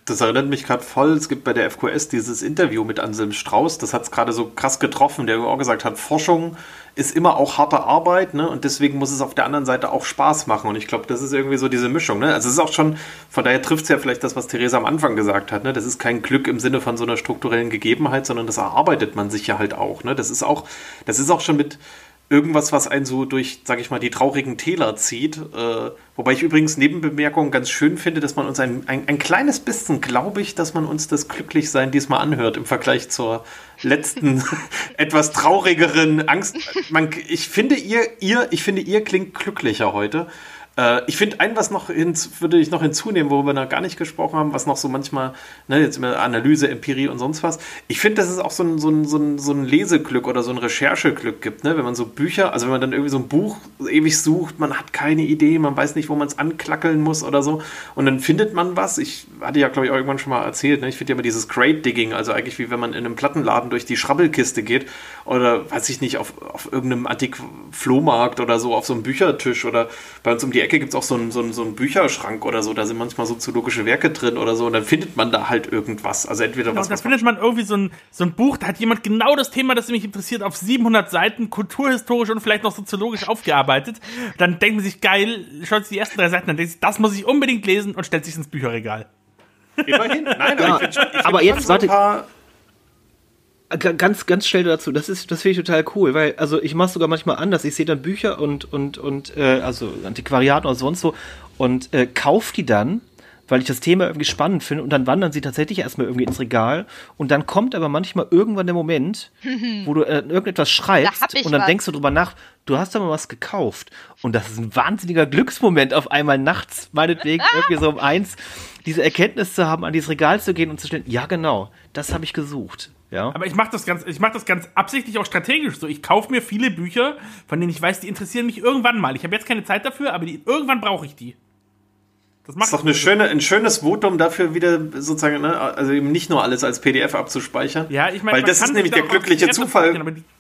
[SPEAKER 2] Das erinnert mich gerade voll, es gibt bei der FQS dieses Interview mit Anselm Strauß, das hat es gerade so krass getroffen, der auch gesagt hat, Forschung ist immer auch harte Arbeit, ne? Und deswegen muss es auf der anderen Seite auch Spaß machen. Und ich glaube, das ist irgendwie so diese Mischung, ne? Also es ist auch schon, von daher trifft es ja vielleicht das, was Theresa am Anfang gesagt hat, ne? Das ist kein Glück im Sinne von so einer strukturellen Gegebenheit, sondern das erarbeitet man sich ja halt auch, ne? Das ist auch schon mit irgendwas, was einen so durch, sag ich mal, die traurigen Täler zieht. Wobei ich übrigens Nebenbemerkung ganz schön finde, dass man uns ein kleines bisschen, glaube ich, dass man uns das Glücklichsein diesmal anhört im Vergleich zur letzten etwas traurigeren Angst. Ich finde, ihr klingt glücklicher heute. Ich finde, was würde ich noch hinzunehmen, worüber wir noch gar nicht gesprochen haben, was noch so manchmal, ne, jetzt immer Analyse, Empirie und sonst was. Ich finde, dass es auch so ein Leseglück oder so ein Rechercheglück gibt, ne, wenn man so Bücher, also wenn man dann irgendwie so ein Buch ewig sucht, man hat keine Idee, man weiß nicht, wo man es anklackeln muss oder so, und dann findet man was. Ich hatte ja, glaube ich, auch irgendwann schon mal erzählt, ne, ich finde ja immer dieses Crate Digging, also eigentlich wie wenn man in einem Plattenladen durch die Schrabbelkiste geht oder, weiß ich nicht, auf irgendeinem Antik-Flohmarkt oder so, auf so einem Büchertisch oder bei uns um die Ecke gibt es auch so einen Bücherschrank oder so, da sind manchmal soziologische Werke drin oder so, und dann findet man da halt irgendwas. Also entweder
[SPEAKER 1] was. Da findet man irgendwie so ein Buch, da hat jemand genau das Thema, das mich interessiert, auf 700 Seiten, kulturhistorisch und vielleicht noch soziologisch aufgearbeitet. Dann denkt man sich, geil, schaut sich die ersten 3 Seiten an, denkt sich, das muss ich unbedingt lesen und stellt sich ins Bücherregal.
[SPEAKER 2] Immerhin. Nein,
[SPEAKER 3] ja, aber jetzt, warte. Ganz schnell dazu, das finde ich total cool, weil, also ich mache sogar manchmal anders, ich sehe dann Bücher und also Antiquariaten oder sonst wo und kaufe die dann, weil ich das Thema irgendwie spannend finde, und dann wandern sie tatsächlich erstmal irgendwie ins Regal, und dann kommt aber manchmal irgendwann der Moment, wo du irgendetwas schreibst und dann denkst du drüber nach, du hast aber was gekauft, und das ist ein wahnsinniger Glücksmoment, auf einmal nachts, meinetwegen irgendwie so um 1, diese Erkenntnis zu haben, an dieses Regal zu gehen und zu stellen, ja genau, das habe ich gesucht. Ja.
[SPEAKER 1] Aber ich mache das ganz absichtlich auch strategisch so. Ich kaufe mir viele Bücher, von denen ich weiß, die interessieren mich irgendwann mal. Ich habe jetzt keine Zeit dafür, aber irgendwann brauche ich die.
[SPEAKER 2] Das ist doch ein schönes Votum dafür, wieder sozusagen, ne, also eben nicht nur alles als PDF abzuspeichern.
[SPEAKER 1] Ja, ich meine,
[SPEAKER 2] weil das ist nämlich der glückliche Zufall.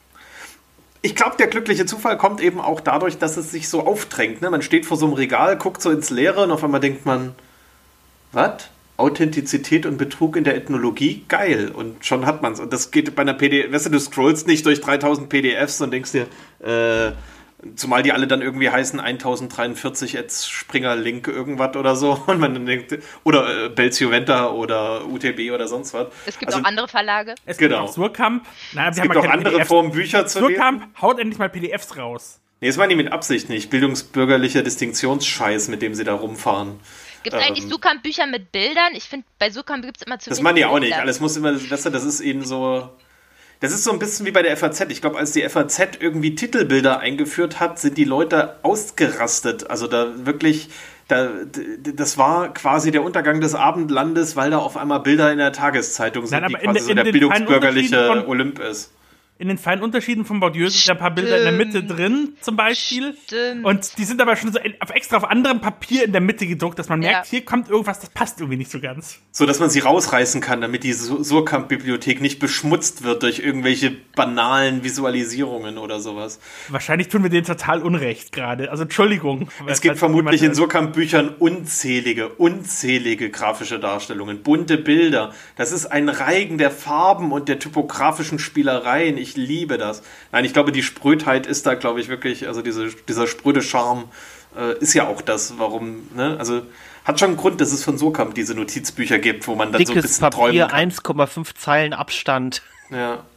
[SPEAKER 2] Ich glaube, der glückliche Zufall kommt eben auch dadurch, dass es sich so aufdrängt. Ne? Man steht vor so einem Regal, guckt so ins Leere und auf einmal denkt man, was? Authentizität und Betrug in der Ethnologie, geil. Und schon hat man es. Und das geht bei einer PDF, weißt du scrollst nicht durch 3000 PDFs und denkst dir, zumal die alle dann irgendwie heißen 1043 Springer-Link irgendwas oder so. Und man dann denkt, oder Belz-Juventa oder UTB oder sonst was.
[SPEAKER 4] Es gibt auch andere Verlage.
[SPEAKER 1] Es gibt auch Surkamp.
[SPEAKER 2] Es gibt auch andere PDFs. Formen, Bücher zu lesen.
[SPEAKER 1] Surkamp haut endlich mal PDFs raus.
[SPEAKER 2] Nee, das war nicht mit Absicht nicht. Bildungsbürgerlicher Distinktionsscheiß, mit dem sie da rumfahren.
[SPEAKER 4] Gibt es eigentlich Surkamp-Bücher mit Bildern? Ich finde, bei Surkamp gibt es immer zu wenig.
[SPEAKER 2] Das meine ich auch nicht. Alles muss immer, weißt du, das ist eben so. Das ist so ein bisschen wie bei der FAZ. Ich glaube, als die FAZ irgendwie Titelbilder eingeführt hat, sind die Leute ausgerastet. Also da wirklich, das war quasi der Untergang des Abendlandes, weil da auf einmal Bilder in der Tageszeitung sind, die quasi so der bildungsbürgerliche Olymp ist.
[SPEAKER 1] In den feinen Unterschieden von Bourdieu sind ja ein paar Bilder in der Mitte drin, zum Beispiel.
[SPEAKER 4] Stimmt.
[SPEAKER 1] Und die sind aber schon so extra auf anderem Papier in der Mitte gedruckt, dass man merkt, hier kommt irgendwas, das passt irgendwie nicht so ganz.
[SPEAKER 2] So, dass man sie rausreißen kann, damit die Surkamp-Bibliothek nicht beschmutzt wird durch irgendwelche banalen Visualisierungen oder sowas.
[SPEAKER 1] Wahrscheinlich tun wir denen total Unrecht gerade. Also Entschuldigung.
[SPEAKER 2] Es gibt vermutlich in Surkamp-Büchern unzählige grafische Darstellungen, bunte Bilder. Das ist ein Reigen der Farben und der typografischen Spielereien. Ich liebe das. Nein, ich glaube, die Sprödheit ist da, glaube ich, wirklich, also dieser spröde Charme ist ja auch das, warum, ne, also hat schon einen Grund, dass es von Surkamp diese Notizbücher gibt, wo man dann
[SPEAKER 3] dickes
[SPEAKER 2] so ein bisschen
[SPEAKER 3] Papier,
[SPEAKER 2] träumen kann.
[SPEAKER 3] 1,5 Zeilen Abstand.
[SPEAKER 2] Ja.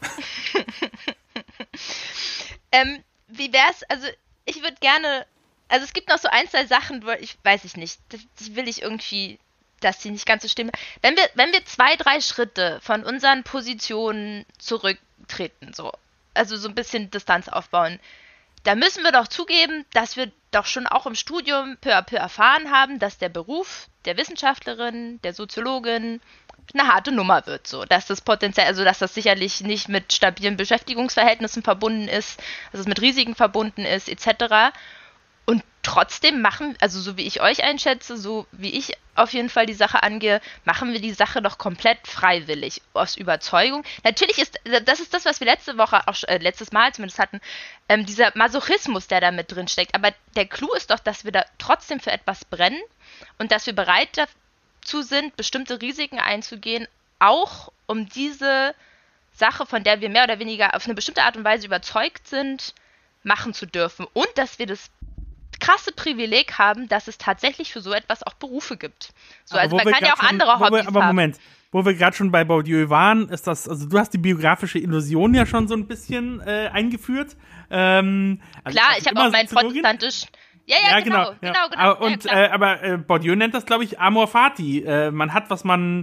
[SPEAKER 4] Wie wär's, also ich würde gerne, also es gibt noch so 2 Sachen, wo weiß ich nicht, die will ich irgendwie, dass die nicht ganz so stimmen. Wenn wir 2, 3 Schritte von unseren Positionen zurücktreten, so, also so ein bisschen Distanz aufbauen, da müssen wir doch zugeben, dass wir doch schon auch im Studium peu à peu erfahren haben, dass der Beruf der Wissenschaftlerin, der Soziologin eine harte Nummer wird, so, dass das potenziell, also dass das sicherlich nicht mit stabilen Beschäftigungsverhältnissen verbunden ist, dass es mit Risiken verbunden ist, etc. Und trotzdem also so wie ich euch einschätze, so wie ich auf jeden Fall die Sache angehe, machen wir die Sache doch komplett freiwillig, aus Überzeugung. Natürlich das ist das, was wir letztes Mal zumindest hatten, dieser Masochismus, der da mit drin steckt. Aber der Clou ist doch, dass wir da trotzdem für etwas brennen und dass wir bereit zu sind, bestimmte Risiken einzugehen, auch um diese Sache, von der wir mehr oder weniger auf eine bestimmte Art und Weise überzeugt sind, machen zu dürfen. Und dass wir das krasse Privileg haben, dass es tatsächlich für so etwas auch Berufe gibt. So, also man kann ja auch andere Hobbys haben.
[SPEAKER 1] Aber Moment, wo wir gerade schon bei Bourdieu waren, ist das, also du hast die biografische Illusion ja schon so ein bisschen eingeführt. Also
[SPEAKER 4] klar, ich habe auch mein protestantisch... Ja, genau.
[SPEAKER 1] Und aber Bourdieu nennt das, glaube ich, Amor Fati. Man hat, was man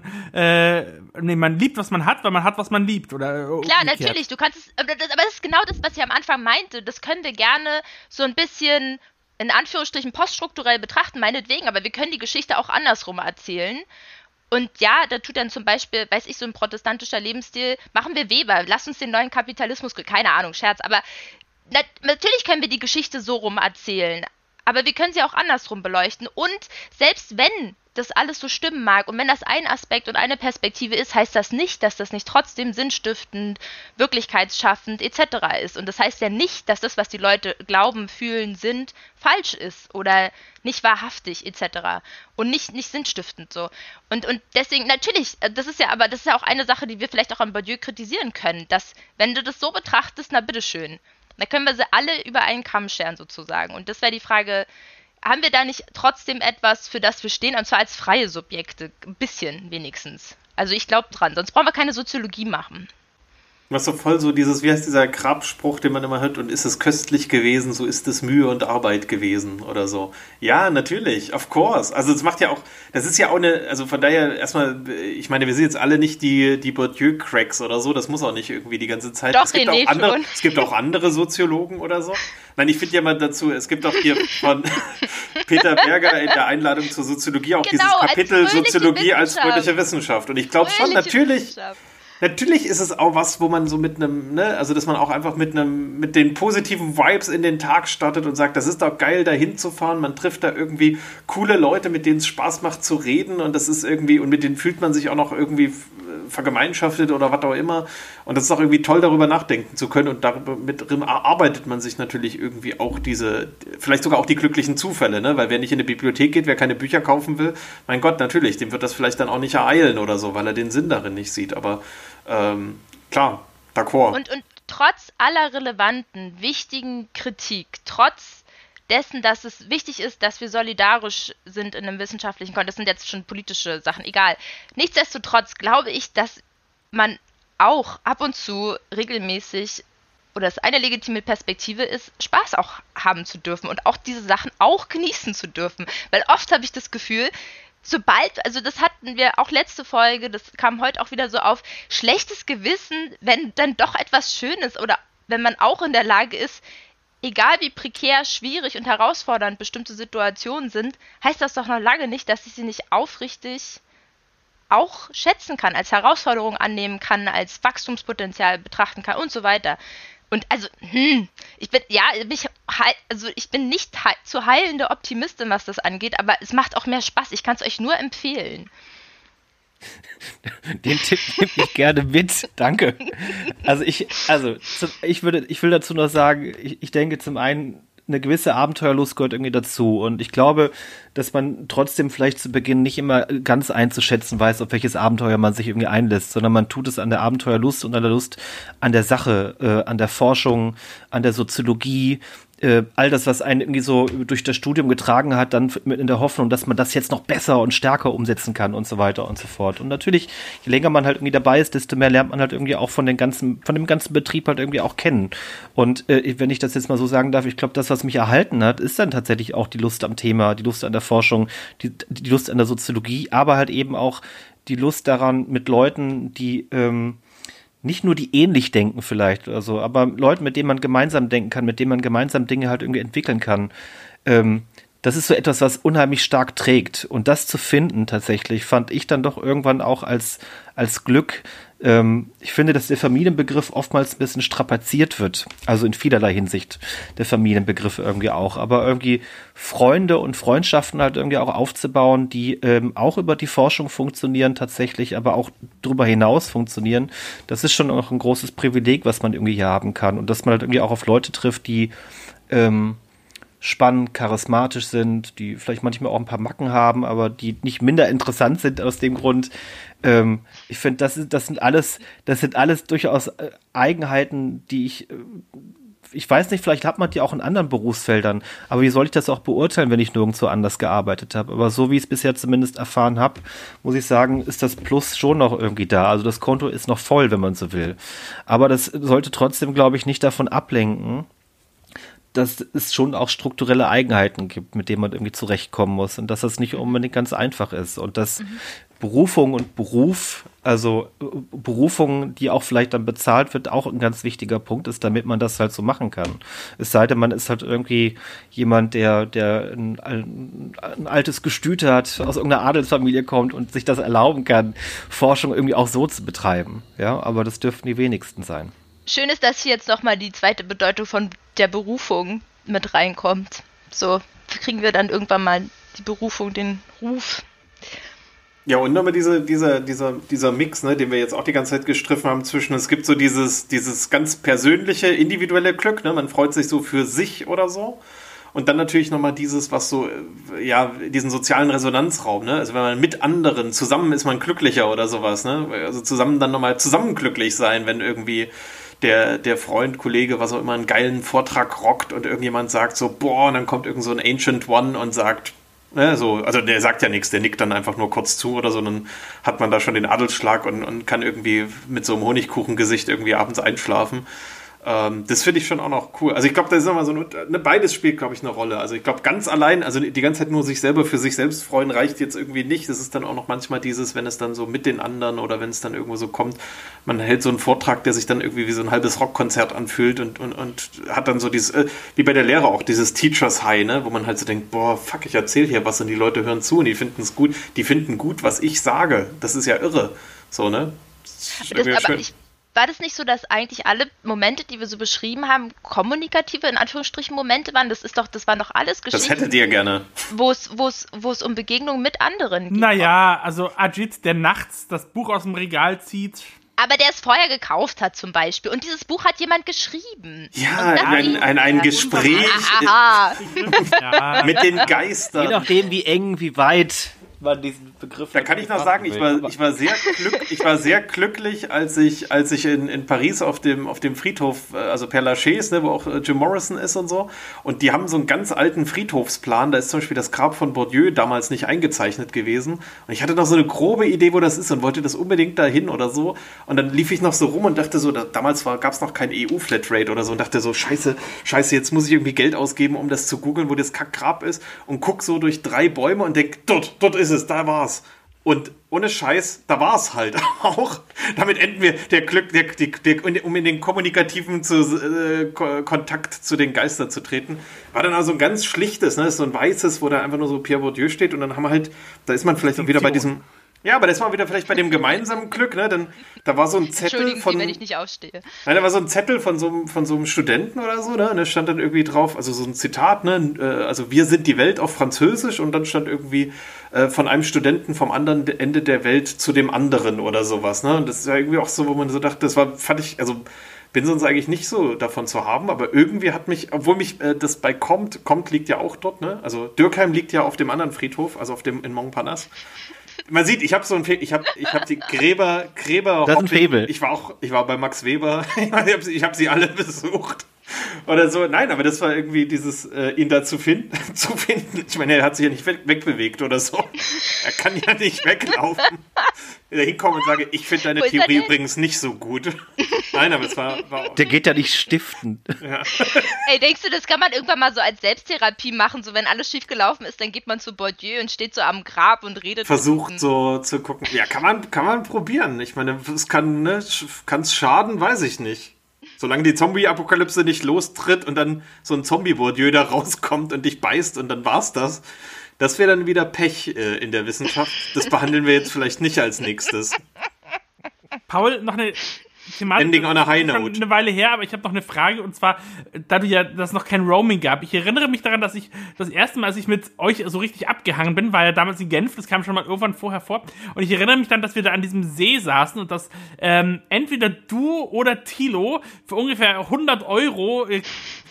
[SPEAKER 1] man liebt, was man hat, weil man hat, was man liebt. Oder
[SPEAKER 4] klar, umgekehrt. Natürlich, du kannst es, aber das ist genau das, was ich am Anfang meinte. Das können wir gerne so ein bisschen in Anführungsstrichen poststrukturell betrachten, meinetwegen, aber wir können die Geschichte auch andersrum erzählen. Und ja, da tut dann zum Beispiel, weiß ich, so ein protestantischer Lebensstil, machen wir Weber, lass uns den neuen Kapitalismus, keine Ahnung, Scherz, aber natürlich können wir die Geschichte so rum erzählen. Aber wir können sie auch andersrum beleuchten. Und selbst wenn das alles so stimmen mag und wenn das ein Aspekt und eine Perspektive ist, heißt das nicht, dass das nicht trotzdem sinnstiftend, wirklichkeitsschaffend etc. ist. Und das heißt ja nicht, dass das, was die Leute glauben, fühlen, sind, falsch ist oder nicht wahrhaftig etc. und nicht sinnstiftend so. Und deswegen, natürlich, das ist ja auch eine Sache, die wir vielleicht auch an Bourdieu kritisieren können, dass, wenn du das so betrachtest, na bitteschön. Da können wir sie alle über einen Kamm scheren sozusagen. Und das wäre die Frage, haben wir da nicht trotzdem etwas, für das wir stehen, und zwar als freie Subjekte, ein bisschen wenigstens. Also ich glaube dran, sonst brauchen wir keine Soziologie machen.
[SPEAKER 2] Was so voll so dieses, wie heißt dieser Grabspruch, den man immer hört, und ist es köstlich gewesen, so ist es Mühe und Arbeit gewesen oder so. Ja, natürlich, of course. Also das macht ja auch, das ist ja auch eine, also von daher erstmal, ich meine, wir sind jetzt alle nicht die Bourdieu-Cracks oder so, das muss auch nicht irgendwie die ganze Zeit.
[SPEAKER 4] Doch,
[SPEAKER 2] es gibt auch andere Soziologen oder so. Nein, ich finde ja mal dazu, es gibt auch hier von Peter Berger in der Einladung zur Soziologie auch dieses Kapitel Soziologie als fröhliche Wissenschaft. Und ich glaube schon, Natürlich ist es auch was, wo man so mit einem, also dass man auch einfach mit den positiven Vibes in den Tag startet und sagt, das ist doch geil, da hinzufahren, man trifft da irgendwie coole Leute, mit denen es Spaß macht zu reden, und das ist irgendwie, und mit denen fühlt man sich auch noch irgendwie vergemeinschaftet oder was auch immer, und das ist auch irgendwie toll, darüber nachdenken zu können, und damit erarbeitet man sich natürlich irgendwie auch vielleicht sogar auch die glücklichen Zufälle, ne? Weil wer nicht in eine Bibliothek geht, wer keine Bücher kaufen will, mein Gott, natürlich, dem wird das vielleicht dann auch nicht ereilen oder so, weil er den Sinn darin nicht sieht, aber klar, d'accord.
[SPEAKER 4] Und trotz aller relevanten, wichtigen Kritik, trotz dessen, dass es wichtig ist, dass wir solidarisch sind in einem wissenschaftlichen Kontext, das sind jetzt schon politische Sachen, egal. Nichtsdestotrotz glaube ich, dass man auch ab und zu regelmäßig, oder es eine legitime Perspektive ist, Spaß auch haben zu dürfen und auch diese Sachen auch genießen zu dürfen. Weil oft habe ich das Gefühl, also das hatten wir auch letzte Folge, das kam heute auch wieder so auf, schlechtes Gewissen, wenn dann doch etwas Schönes oder wenn man auch in der Lage ist, egal wie prekär, schwierig und herausfordernd bestimmte Situationen sind, heißt das doch noch lange nicht, dass ich sie nicht aufrichtig auch schätzen kann, als Herausforderung annehmen kann, als Wachstumspotenzial betrachten kann und so weiter. Und also, ich bin nicht zu heilende Optimistin, was das angeht, aber es macht auch mehr Spaß. Ich kann es euch nur empfehlen.
[SPEAKER 3] Den Tipp nehme ich gerne mit. Danke. Ich will dazu noch sagen, ich denke zum einen, eine gewisse Abenteuerlust gehört irgendwie dazu. Und ich glaube, dass man trotzdem vielleicht zu Beginn nicht immer ganz einzuschätzen weiß, auf welches Abenteuer man sich irgendwie einlässt, sondern man tut es an der Abenteuerlust und an der Lust an der Sache, an der Forschung, an der Soziologie, all das, was einen irgendwie so durch das Studium getragen hat, dann in der Hoffnung, dass man das jetzt noch besser und stärker umsetzen kann und so weiter und so fort. Und natürlich, je länger man halt irgendwie dabei ist, desto mehr lernt man halt irgendwie auch von dem ganzen Betrieb halt irgendwie auch kennen. Und wenn ich das jetzt mal so sagen darf, ich glaube, das, was mich erhalten hat, ist dann tatsächlich auch die Lust am Thema, die Lust an der Forschung, die Lust an der Soziologie, aber halt eben auch die Lust daran, mit Leuten, die nicht nur die ähnlich denken vielleicht oder so, aber Leute, mit denen man gemeinsam denken kann, mit denen man gemeinsam Dinge halt irgendwie entwickeln kann. Das ist so etwas, was unheimlich stark trägt. Und das zu finden tatsächlich, fand ich dann doch irgendwann auch als Glück. Ich finde, dass der Familienbegriff oftmals ein bisschen strapaziert wird. Also in vielerlei Hinsicht der Familienbegriff irgendwie auch. Aber irgendwie Freunde und Freundschaften halt irgendwie auch aufzubauen, die auch über die Forschung funktionieren tatsächlich, aber auch darüber hinaus funktionieren. Das ist schon auch ein großes Privileg, was man irgendwie hier haben kann. Und dass man halt irgendwie auch auf Leute trifft, die spannend, charismatisch sind, die vielleicht manchmal auch ein paar Macken haben, aber die nicht minder interessant sind aus dem Grund. Ich finde, das sind alles durchaus Eigenheiten, die ich weiß nicht, vielleicht hat man die auch in anderen Berufsfeldern, aber wie soll ich das auch beurteilen, wenn ich nirgendwo anders gearbeitet habe? Aber so wie ich es bisher zumindest erfahren habe, muss ich sagen, ist das Plus schon noch irgendwie da. Also das Konto ist noch voll, wenn man so will. Aber das sollte trotzdem, glaube ich, nicht davon ablenken, dass es schon auch strukturelle Eigenheiten gibt, mit denen man irgendwie zurechtkommen muss und dass das nicht unbedingt ganz einfach ist und dass Berufung und Beruf, also Berufung, die auch vielleicht dann bezahlt wird, auch ein ganz wichtiger Punkt ist, damit man das halt so machen kann. Es sei denn, man ist halt irgendwie jemand, der ein altes Gestüt hat, aus irgendeiner Adelsfamilie kommt und sich das erlauben kann, Forschung irgendwie auch so zu betreiben. Ja, aber das dürften die wenigsten sein.
[SPEAKER 4] Schön ist, dass hier jetzt nochmal die zweite Bedeutung von der Berufung mit reinkommt. So kriegen wir dann irgendwann mal die Berufung, den Ruf.
[SPEAKER 2] Ja, und nochmal dieser Mix, ne, den wir jetzt auch die ganze Zeit gestriffen haben zwischen, es gibt so dieses ganz persönliche, individuelle Glück, ne, man freut sich so für sich oder so. Und dann natürlich nochmal dieses, was so, ja, diesen sozialen Resonanzraum, ne? Also wenn man mit anderen, zusammen ist man glücklicher oder sowas, ne? Also zusammen dann nochmal zusammen glücklich sein, wenn irgendwie der Freund, Kollege, was auch immer, einen geilen Vortrag rockt und irgendjemand sagt so, boah, und dann kommt irgend so ein Ancient One und sagt, ne, so, also der sagt ja nichts, der nickt dann einfach nur kurz zu oder so, dann hat man da schon den Adelsschlag und kann irgendwie mit so einem Honigkuchengesicht irgendwie abends einschlafen. Das finde ich schon auch noch cool. Also ich glaube, da ist nochmal so beides spielt, glaube ich, eine Rolle. Also ich glaube, ganz allein, also die ganze Zeit nur sich selber für sich selbst freuen, reicht jetzt irgendwie nicht. Das ist dann auch noch manchmal dieses, wenn es dann so mit den anderen oder wenn es dann irgendwo so kommt, man hält so einen Vortrag, der sich dann irgendwie wie so ein halbes Rockkonzert anfühlt und hat dann so dieses, wie bei der Lehre auch, dieses Teachers High, ne, wo man halt so denkt, boah, fuck, ich erzähle hier was und die Leute hören zu und die finden es gut, die finden gut, was ich sage. Das ist ja irre. So, ne?
[SPEAKER 4] War das nicht so, dass eigentlich alle Momente, die wir so beschrieben haben, kommunikative, in Anführungsstrichen, Momente waren? Das waren doch alles Geschichten.
[SPEAKER 2] Das hättet ihr gerne.
[SPEAKER 4] Wo es um Begegnungen mit anderen geht.
[SPEAKER 1] Naja, also Ajit, der nachts das Buch aus dem Regal zieht.
[SPEAKER 4] Aber der es vorher gekauft hat zum Beispiel. Und dieses Buch hat jemand geschrieben.
[SPEAKER 2] Ja, ein Gespräch mit den Geistern.
[SPEAKER 3] Je nachdem, wie eng, wie weit man diesen Begriff...
[SPEAKER 2] Da kann ich noch sagen, ich war sehr glücklich, als ich in Paris auf dem Friedhof, also Père Lachaise, ne, wo auch Jim Morrison ist und so. Und die haben so einen ganz alten Friedhofsplan. Da ist zum Beispiel das Grab von Bourdieu damals nicht eingezeichnet gewesen. Und ich hatte noch so eine grobe Idee, wo das ist und wollte das unbedingt dahin oder so. Und dann lief ich noch so rum und dachte so, damals gab es noch kein EU-Flatrate oder so und dachte so, scheiße, jetzt muss ich irgendwie Geld ausgeben, um das zu googeln, wo das Kackgrab ist. Und guck so durch 3 Bäume und denk, dort ist es, da war's. Und ohne Scheiß, da war's halt auch. Damit enden wir um in den kommunikativen Kontakt zu den Geistern zu treten. War dann also ein ganz schlichtes, ne, so ein weißes, wo da einfach nur so Pierre Bourdieu steht und dann haben wir halt, da ist man vielleicht auch wieder bei diesem, ja, aber da ist man wieder vielleicht bei dem gemeinsamen Glück, ne, denn da war so ein Zettel von...
[SPEAKER 4] wenn ich nicht aufstehe.
[SPEAKER 2] Nein, da war so ein Zettel von so einem Studenten oder so, ne, und da stand dann irgendwie drauf, also so ein Zitat, ne, also wir sind die Welt auf Französisch und dann stand irgendwie von einem Studenten vom anderen Ende der Welt zu dem anderen oder sowas, ne, und das war irgendwie auch so, wo man so dachte, fand ich, also bin sonst eigentlich nicht so davon zu haben, aber irgendwie hat mich, obwohl mich das bei Comte liegt ja auch dort, ne, also Dürkheim liegt ja auf dem anderen Friedhof, also auf dem in Montparnasse. Man sieht, ich habe die Gräber.
[SPEAKER 3] Das ist ein Faible.
[SPEAKER 2] Ich war bei Max Weber. Ich habe sie alle besucht. Oder so. Nein, aber das war irgendwie dieses, ihn da zu finden. Ich meine, er hat sich ja nicht wegbewegt oder so. Er kann ja nicht weglaufen. Da hinkommen und sage, ich finde deine Theorie übrigens nicht so gut. Nein, aber es war auch...
[SPEAKER 3] Der geht ja nicht stiften.
[SPEAKER 2] Ja.
[SPEAKER 4] Ey, denkst du, das kann man irgendwann mal so als Selbsttherapie machen? So, wenn alles schief gelaufen ist, dann geht man zu Bourdieu und steht so am Grab und redet.
[SPEAKER 2] Versucht so zu gucken. Ja, kann man probieren. Ich meine, es kann's schaden, weiß ich nicht. Solange die Zombie-Apokalypse nicht lostritt und dann so ein Zombie-Bourdieu da rauskommt und dich beißt und dann war's das. Das wäre dann wieder Pech in der Wissenschaft. Das behandeln wir jetzt vielleicht nicht als nächstes.
[SPEAKER 1] Paul, noch eine Thematik.
[SPEAKER 2] Ending on a high note.
[SPEAKER 1] Schon eine Weile her, aber ich habe noch eine Frage und zwar, da es noch kein Roaming gab. Ich erinnere mich daran, dass ich das erste Mal, als ich mit euch so richtig abgehangen bin, war ja damals in Genf, das kam schon mal irgendwann vorher vor. Und ich erinnere mich dann, dass wir da an diesem See saßen und dass entweder du oder Thilo für ungefähr 100 €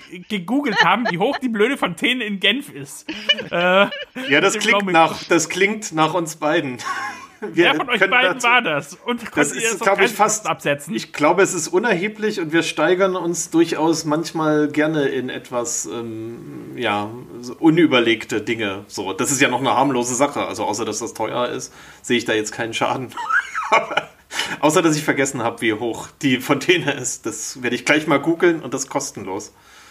[SPEAKER 1] gegoogelt haben, wie hoch die blöde Fontäne in Genf ist.
[SPEAKER 2] Ja, das klingt nach uns beiden.
[SPEAKER 1] Wer von euch beiden war das? Und
[SPEAKER 2] das ist, glaube ich, fast
[SPEAKER 1] absetzen?
[SPEAKER 2] Ich glaube, es ist unerheblich und wir steigern uns durchaus manchmal gerne in etwas so unüberlegte Dinge. So, das ist ja noch eine harmlose Sache. Also außer, dass das teuer ist, sehe ich da jetzt keinen Schaden. Außer, dass ich vergessen habe, wie hoch die Fontäne ist. Das werde ich gleich mal googeln und das kostenlos.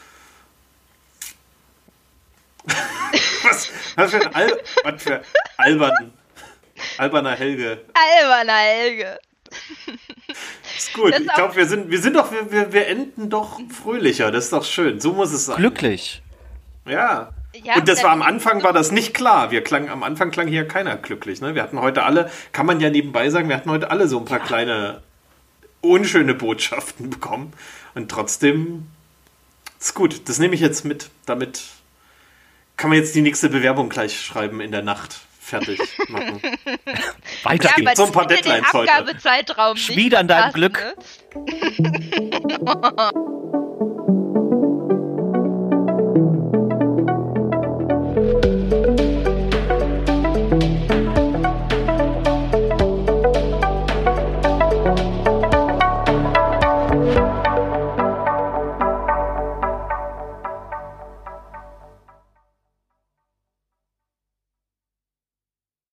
[SPEAKER 2] Was für alberner Helge.
[SPEAKER 4] Alberner Helge.
[SPEAKER 2] Ist gut. Ich glaube, wir enden doch fröhlicher. Das ist doch schön. So muss es sein.
[SPEAKER 3] Glücklich.
[SPEAKER 2] Ja. Und das war am Anfang war das nicht klar. Am Anfang klang hier keiner glücklich. Ne? Wir hatten heute alle, kann man ja nebenbei sagen, wir hatten heute alle so ein paar kleine unschöne Botschaften bekommen. Und trotzdem ist gut. Das nehme ich jetzt mit. Damit kann man jetzt die nächste Bewerbung gleich schreiben in der Nacht. Fertig machen.
[SPEAKER 3] Weiter
[SPEAKER 2] geht's. So ein paar Deadlines heute.
[SPEAKER 4] Abgabezeitraum
[SPEAKER 3] Schmied an deinem Glück.
[SPEAKER 4] Ne?